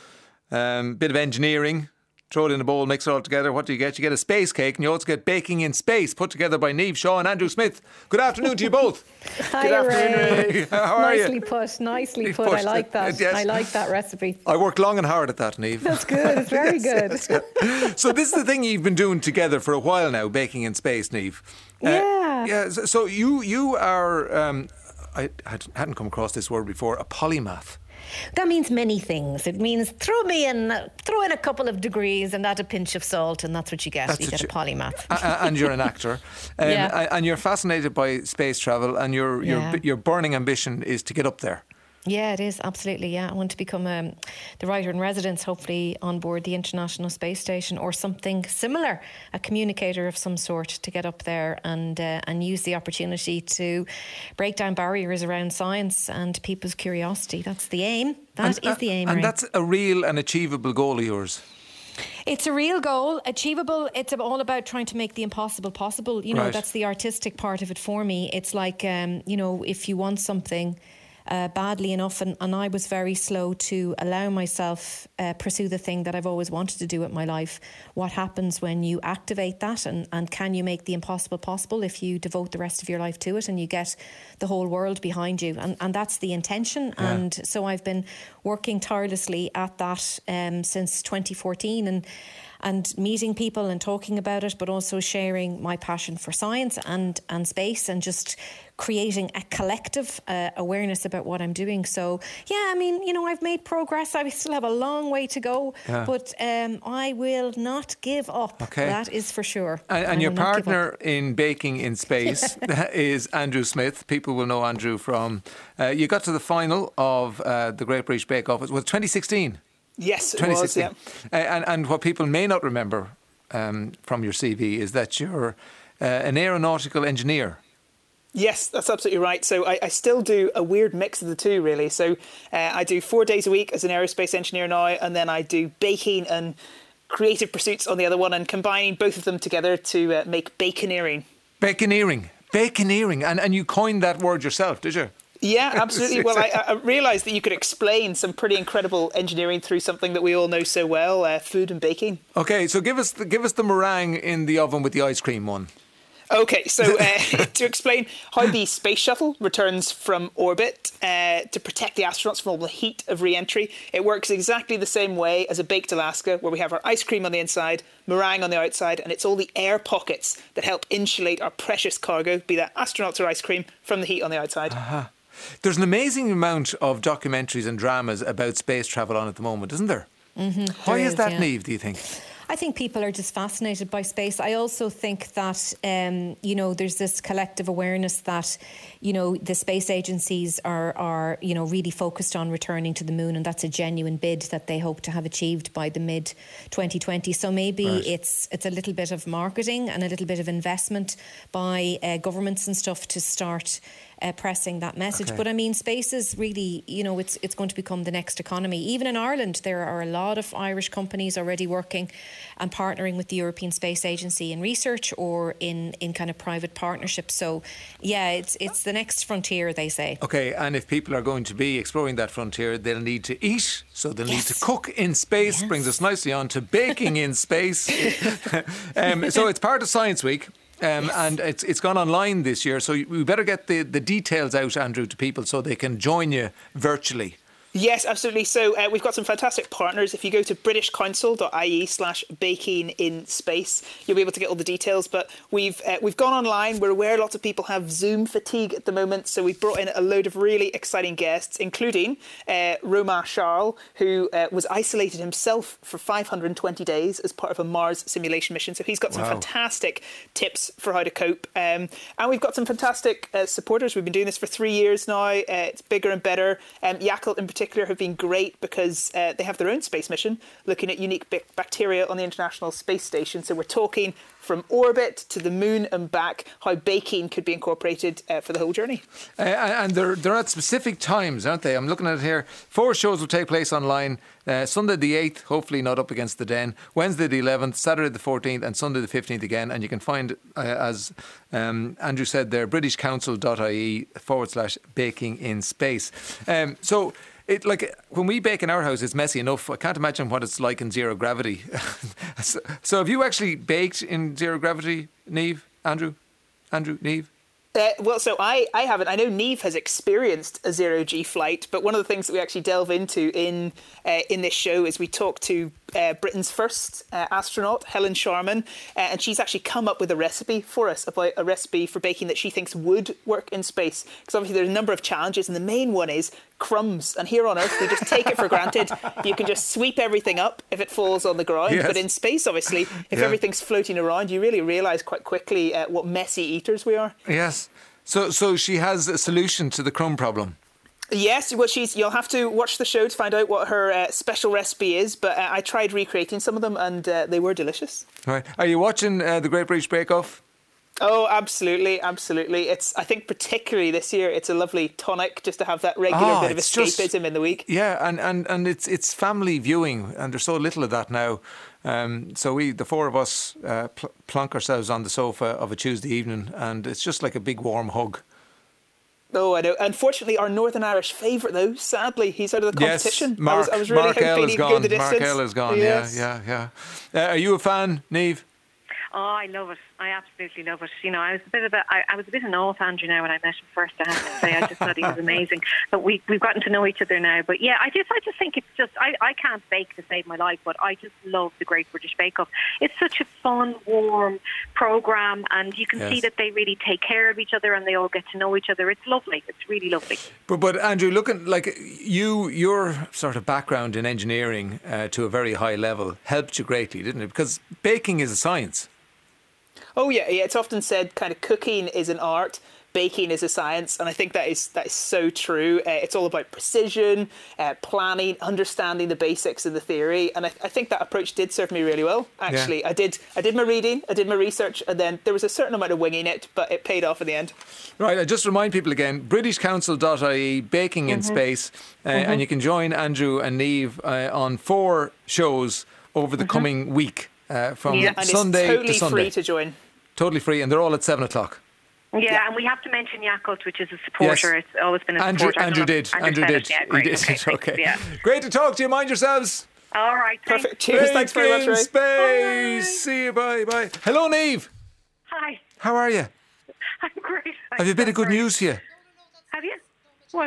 um, bit of engineering, throw it in a bowl, mix it all together. What do you get? You get a space cake, and you also get Baking in Space, put together by Niamh Shaw and Andrew Smith. Good afternoon to you both. Hi, Good afternoon, Ray. Ray. How are nicely you? put, nicely You've put. I pushed like it. that. Yes. I like that recipe. I worked long and hard at that, Niamh. That's good. It's very Yes, good. yes, yes. So this is the thing you've been doing together for a while now, Baking in Space, Niamh. Uh, Yeah. Yeah. So so you you are. Um, I had, hadn't come across this word before. A polymath. That means many things. It means throw me in, throw in a couple of degrees and add a pinch of salt, and that's what you get. That's you what get you- a polymath. A- and you're an actor, um, Yeah. and you're fascinated by space travel, and your your Yeah. your burning ambition is to get up there. Yeah, it is, absolutely, yeah. I want to become um, the writer in residence, hopefully on board the International Space Station or something similar, a communicator of some sort, to get up there and uh, and use the opportunity to break down barriers around science and people's curiosity. That's the aim. That and, is the aim, and Ray. that's a real and achievable goal of yours. It's a real goal, achievable. It's all about trying to make the impossible possible. You know, Right. that's the artistic part of it for me. It's like, um, you know, if you want something uh, badly enough, and, and I was very slow to allow myself uh, pursue the thing that I've always wanted to do with my life. What happens when you activate that, and, and can you make the impossible possible if you devote the rest of your life to it and you get the whole world behind you? And, and that's the intention. Yeah. And so I've been working tirelessly at that um, since twenty fourteen, and and meeting people and talking about it, but also sharing my passion for science and, and space, and just creating a collective uh, awareness about what I'm doing. So, yeah, I mean, you know, I've made progress. I still have a long way to go, Yeah. but um, I will not give up. Okay. That is for sure. And, I and your will not give up. partner in Baking in Space is Andrew Smith. People will know Andrew from... Uh, you got to the final of uh, the Great British Bake Off. It was twenty sixteen. Yes, it twenty was, sixteen. yeah. Uh, and, and what people may not remember um, from your C V is that you're uh, an aeronautical engineer. Yes, that's absolutely right. So I, I still do a weird mix of the two, really. So uh, I do four days a week as an aerospace engineer now, and then I do baking and creative pursuits on the other one, and combining both of them together to uh, make baconeering. Baconeering. Baconeering. And, and you coined that word yourself, did you? Yeah, absolutely. Well, I, I realised that you could explain some pretty incredible engineering through something that we all know so well, uh, food and baking. Okay, so give us the, give us the meringue in the oven with the ice cream one. Okay, so uh, to explain how the space shuttle returns from orbit uh, to protect the astronauts from all the heat of re-entry, it works exactly the same way as a baked Alaska, where we have our ice cream on the inside, meringue on the outside, and it's all the air pockets that help insulate our precious cargo, be that astronauts or ice cream, from the heat on the outside. Uh-huh. There's an amazing amount of documentaries and dramas about space travel on at the moment, isn't there? Mm-hmm, Why there is that, yeah. Niamh, do you think? I think people are just fascinated by space. I also think that, um, you know, there's this collective awareness that, you know, the space agencies are, are, you know, really focused on returning to the moon, and that's a genuine bid that they hope to have achieved by the mid twenty twenty. So maybe Right. it's it's a little bit of marketing and a little bit of investment by uh, governments and stuff to start Uh, pressing that message. Okay. But I mean, space is really, you know, it's it's going to become the next economy. Even in Ireland, there are a lot of Irish companies already working and partnering with the European Space Agency in research or in, in kind of private partnerships. So, yeah, it's it's the next frontier, they say. Okay, and if people are going to be exploring that frontier, they'll need to eat, so they'll need to cook in space. Yes. Brings us nicely on to baking in space. um, so it's part of Science Week. Um, Yes. And it's it's gone online this year, so we better get the, the details out, Andrew, to people so they can join you virtually. Yes, absolutely. So uh, we've got some fantastic partners. If you go to britishcouncil.ie slash baking in space, you'll be able to get all the details. But we've uh, we've gone online. We're aware lots of people have Zoom fatigue at the moment. So we've brought in a load of really exciting guests, including uh, Romain Charles, who uh, was isolated himself for five hundred twenty days as part of a Mars simulation mission. So he's got some Wow. fantastic tips for how to cope. Um, and we've got some fantastic uh, supporters. We've been doing this for three years now. Uh, it's bigger and better. Um, Yakult in particular have been great because uh, they have their own space mission looking at unique b- bacteria on the International Space Station. So we're talking from orbit to the moon and back, how baking could be incorporated uh, for the whole journey. Uh, and they're, they're at specific times, aren't they? I'm looking at it here. Four shows will take place online. Uh, Sunday the eighth, hopefully not up against the den. Wednesday the eleventh, Saturday the fourteenth and Sunday the fifteenth again. And you can find, uh, as um, Andrew said there, britishcouncil.ie forward slash baking in space. Um, so... It, like when we bake in our house, it's messy enough. I can't imagine what it's like in zero gravity. so, so have you actually baked in zero gravity, Niamh? Andrew? Andrew? Niamh? Uh, well, so I, I haven't. I know Niamh has experienced a zero-G flight, but one of the things that we actually delve into in uh, in this show is we talk to uh, Britain's first uh, astronaut, Helen Sharman, uh, and she's actually come up with a recipe for us, about a recipe for baking that she thinks would work in space. Because obviously there's a number of challenges, and the main one is crumbs. And here on Earth, we just take it for granted. You can just sweep everything up if it falls on the ground. Yes. But in space, obviously, if Yeah. everything's floating around, you really realise quite quickly uh, what messy eaters we are. Yes. So, so she has a solution to the crumb problem. Yes, well, she's. You'll have to watch the show to find out what her uh, special recipe is. But uh, I tried recreating some of them, and uh, they were delicious. All right. Are you watching uh, the Great British Bake Off? Oh, absolutely, absolutely. It's. I think particularly this year, it's a lovely tonic just to have that regular Ah, bit of it's escapism just- in the week. Yeah, and, and, and it's it's family viewing, and there's so little of that now. Um, so we, the four of us, uh, pl- plonk ourselves on the sofa of a Tuesday evening, and it's just like a big warm hug. Oh, I know. Unfortunately, our Northern Irish favourite, though, sadly, he's out of the competition. Yes, Mark, I was, I was really Mark L hoping is he'd go gone. the Mark distance. L is gone. Yes. Yeah, yeah, yeah. Uh, are you a fan, Niamh? Oh, I love it. I absolutely love it. You know, I was a bit of a, I, I was a bit annoyed with Andrew now when I met him first. I have to say, I just thought he was amazing. But we we've gotten to know each other now. But yeah, I just I just think it's just I, I can't bake to save my life, but I just love the Great British Bake Off. It's such a fun, warm program, and you can Yes. see that they really take care of each other and they all get to know each other. It's lovely. It's really lovely. But but Andrew, looking like you, your sort of background in engineering uh, to a very high level helped you greatly, didn't it? Because baking is a science. Oh yeah, yeah. It's often said kind of cooking is an art, baking is a science, and I think that is that is so true. Uh, it's all about precision, uh, planning, understanding the basics of the theory, and I, I think that approach did serve me really well. Actually, Yeah. I did I did my reading, I did my research, and then there was a certain amount of winging it, but it paid off in the end. Right, I just remind people again, british council dot I E, Baking in Mhm. Space, uh, Mhm. and you can join Andrew and Neve uh, on four shows over the coming week. Uh, from Yeah. And Sunday it's totally to Sunday. free to join. Totally free, and they're all at seven o'clock. Yeah, and we have to mention Yakult, which is a supporter. Yes. It's always been a Andrew, supporter. I don't Andrew know. did. Andrew said did. it. Yeah, He great. did. Okay, It's thanks. okay. Yeah. Great to talk to you. Mind yourselves. All right. thanks. Perfect. Cheers. Thanks very much, Baking Ray. Space. See you. Bye. Bye. Hello, Neve. Hi. How are you? I'm great. Have you a bit of good news here? Have you? What?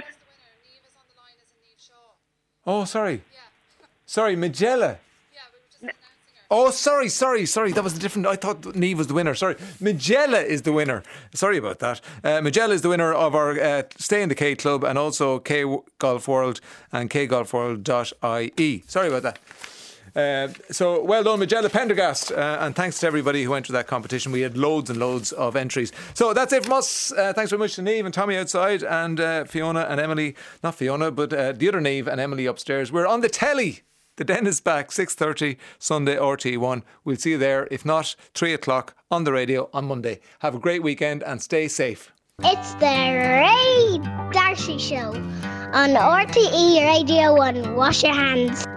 Oh, sorry. Sorry, Magella. Oh, sorry, sorry, sorry. That was a different. I thought Neve was the winner. Sorry, Magella is the winner. Sorry about that. Uh, Magella is the winner of our uh, Stay in the K Club and also K Golf World and k golf world dot I E. Sorry about that. Uh, so well done, Magella Pendergast, uh, and thanks to everybody who entered that competition. We had loads and loads of entries. So that's it from us. Uh, thanks very much to Neve and Tommy outside, and uh, Fiona and Emily, not Fiona, but uh, the other Neve and Emily upstairs. We're on the telly. The Den is back, six thirty, Sunday, R T one. We'll see you there. If not, three o'clock on the radio on Monday. Have a great weekend and stay safe. It's the Ray Darcy Show on R T E Radio one. Wash your hands.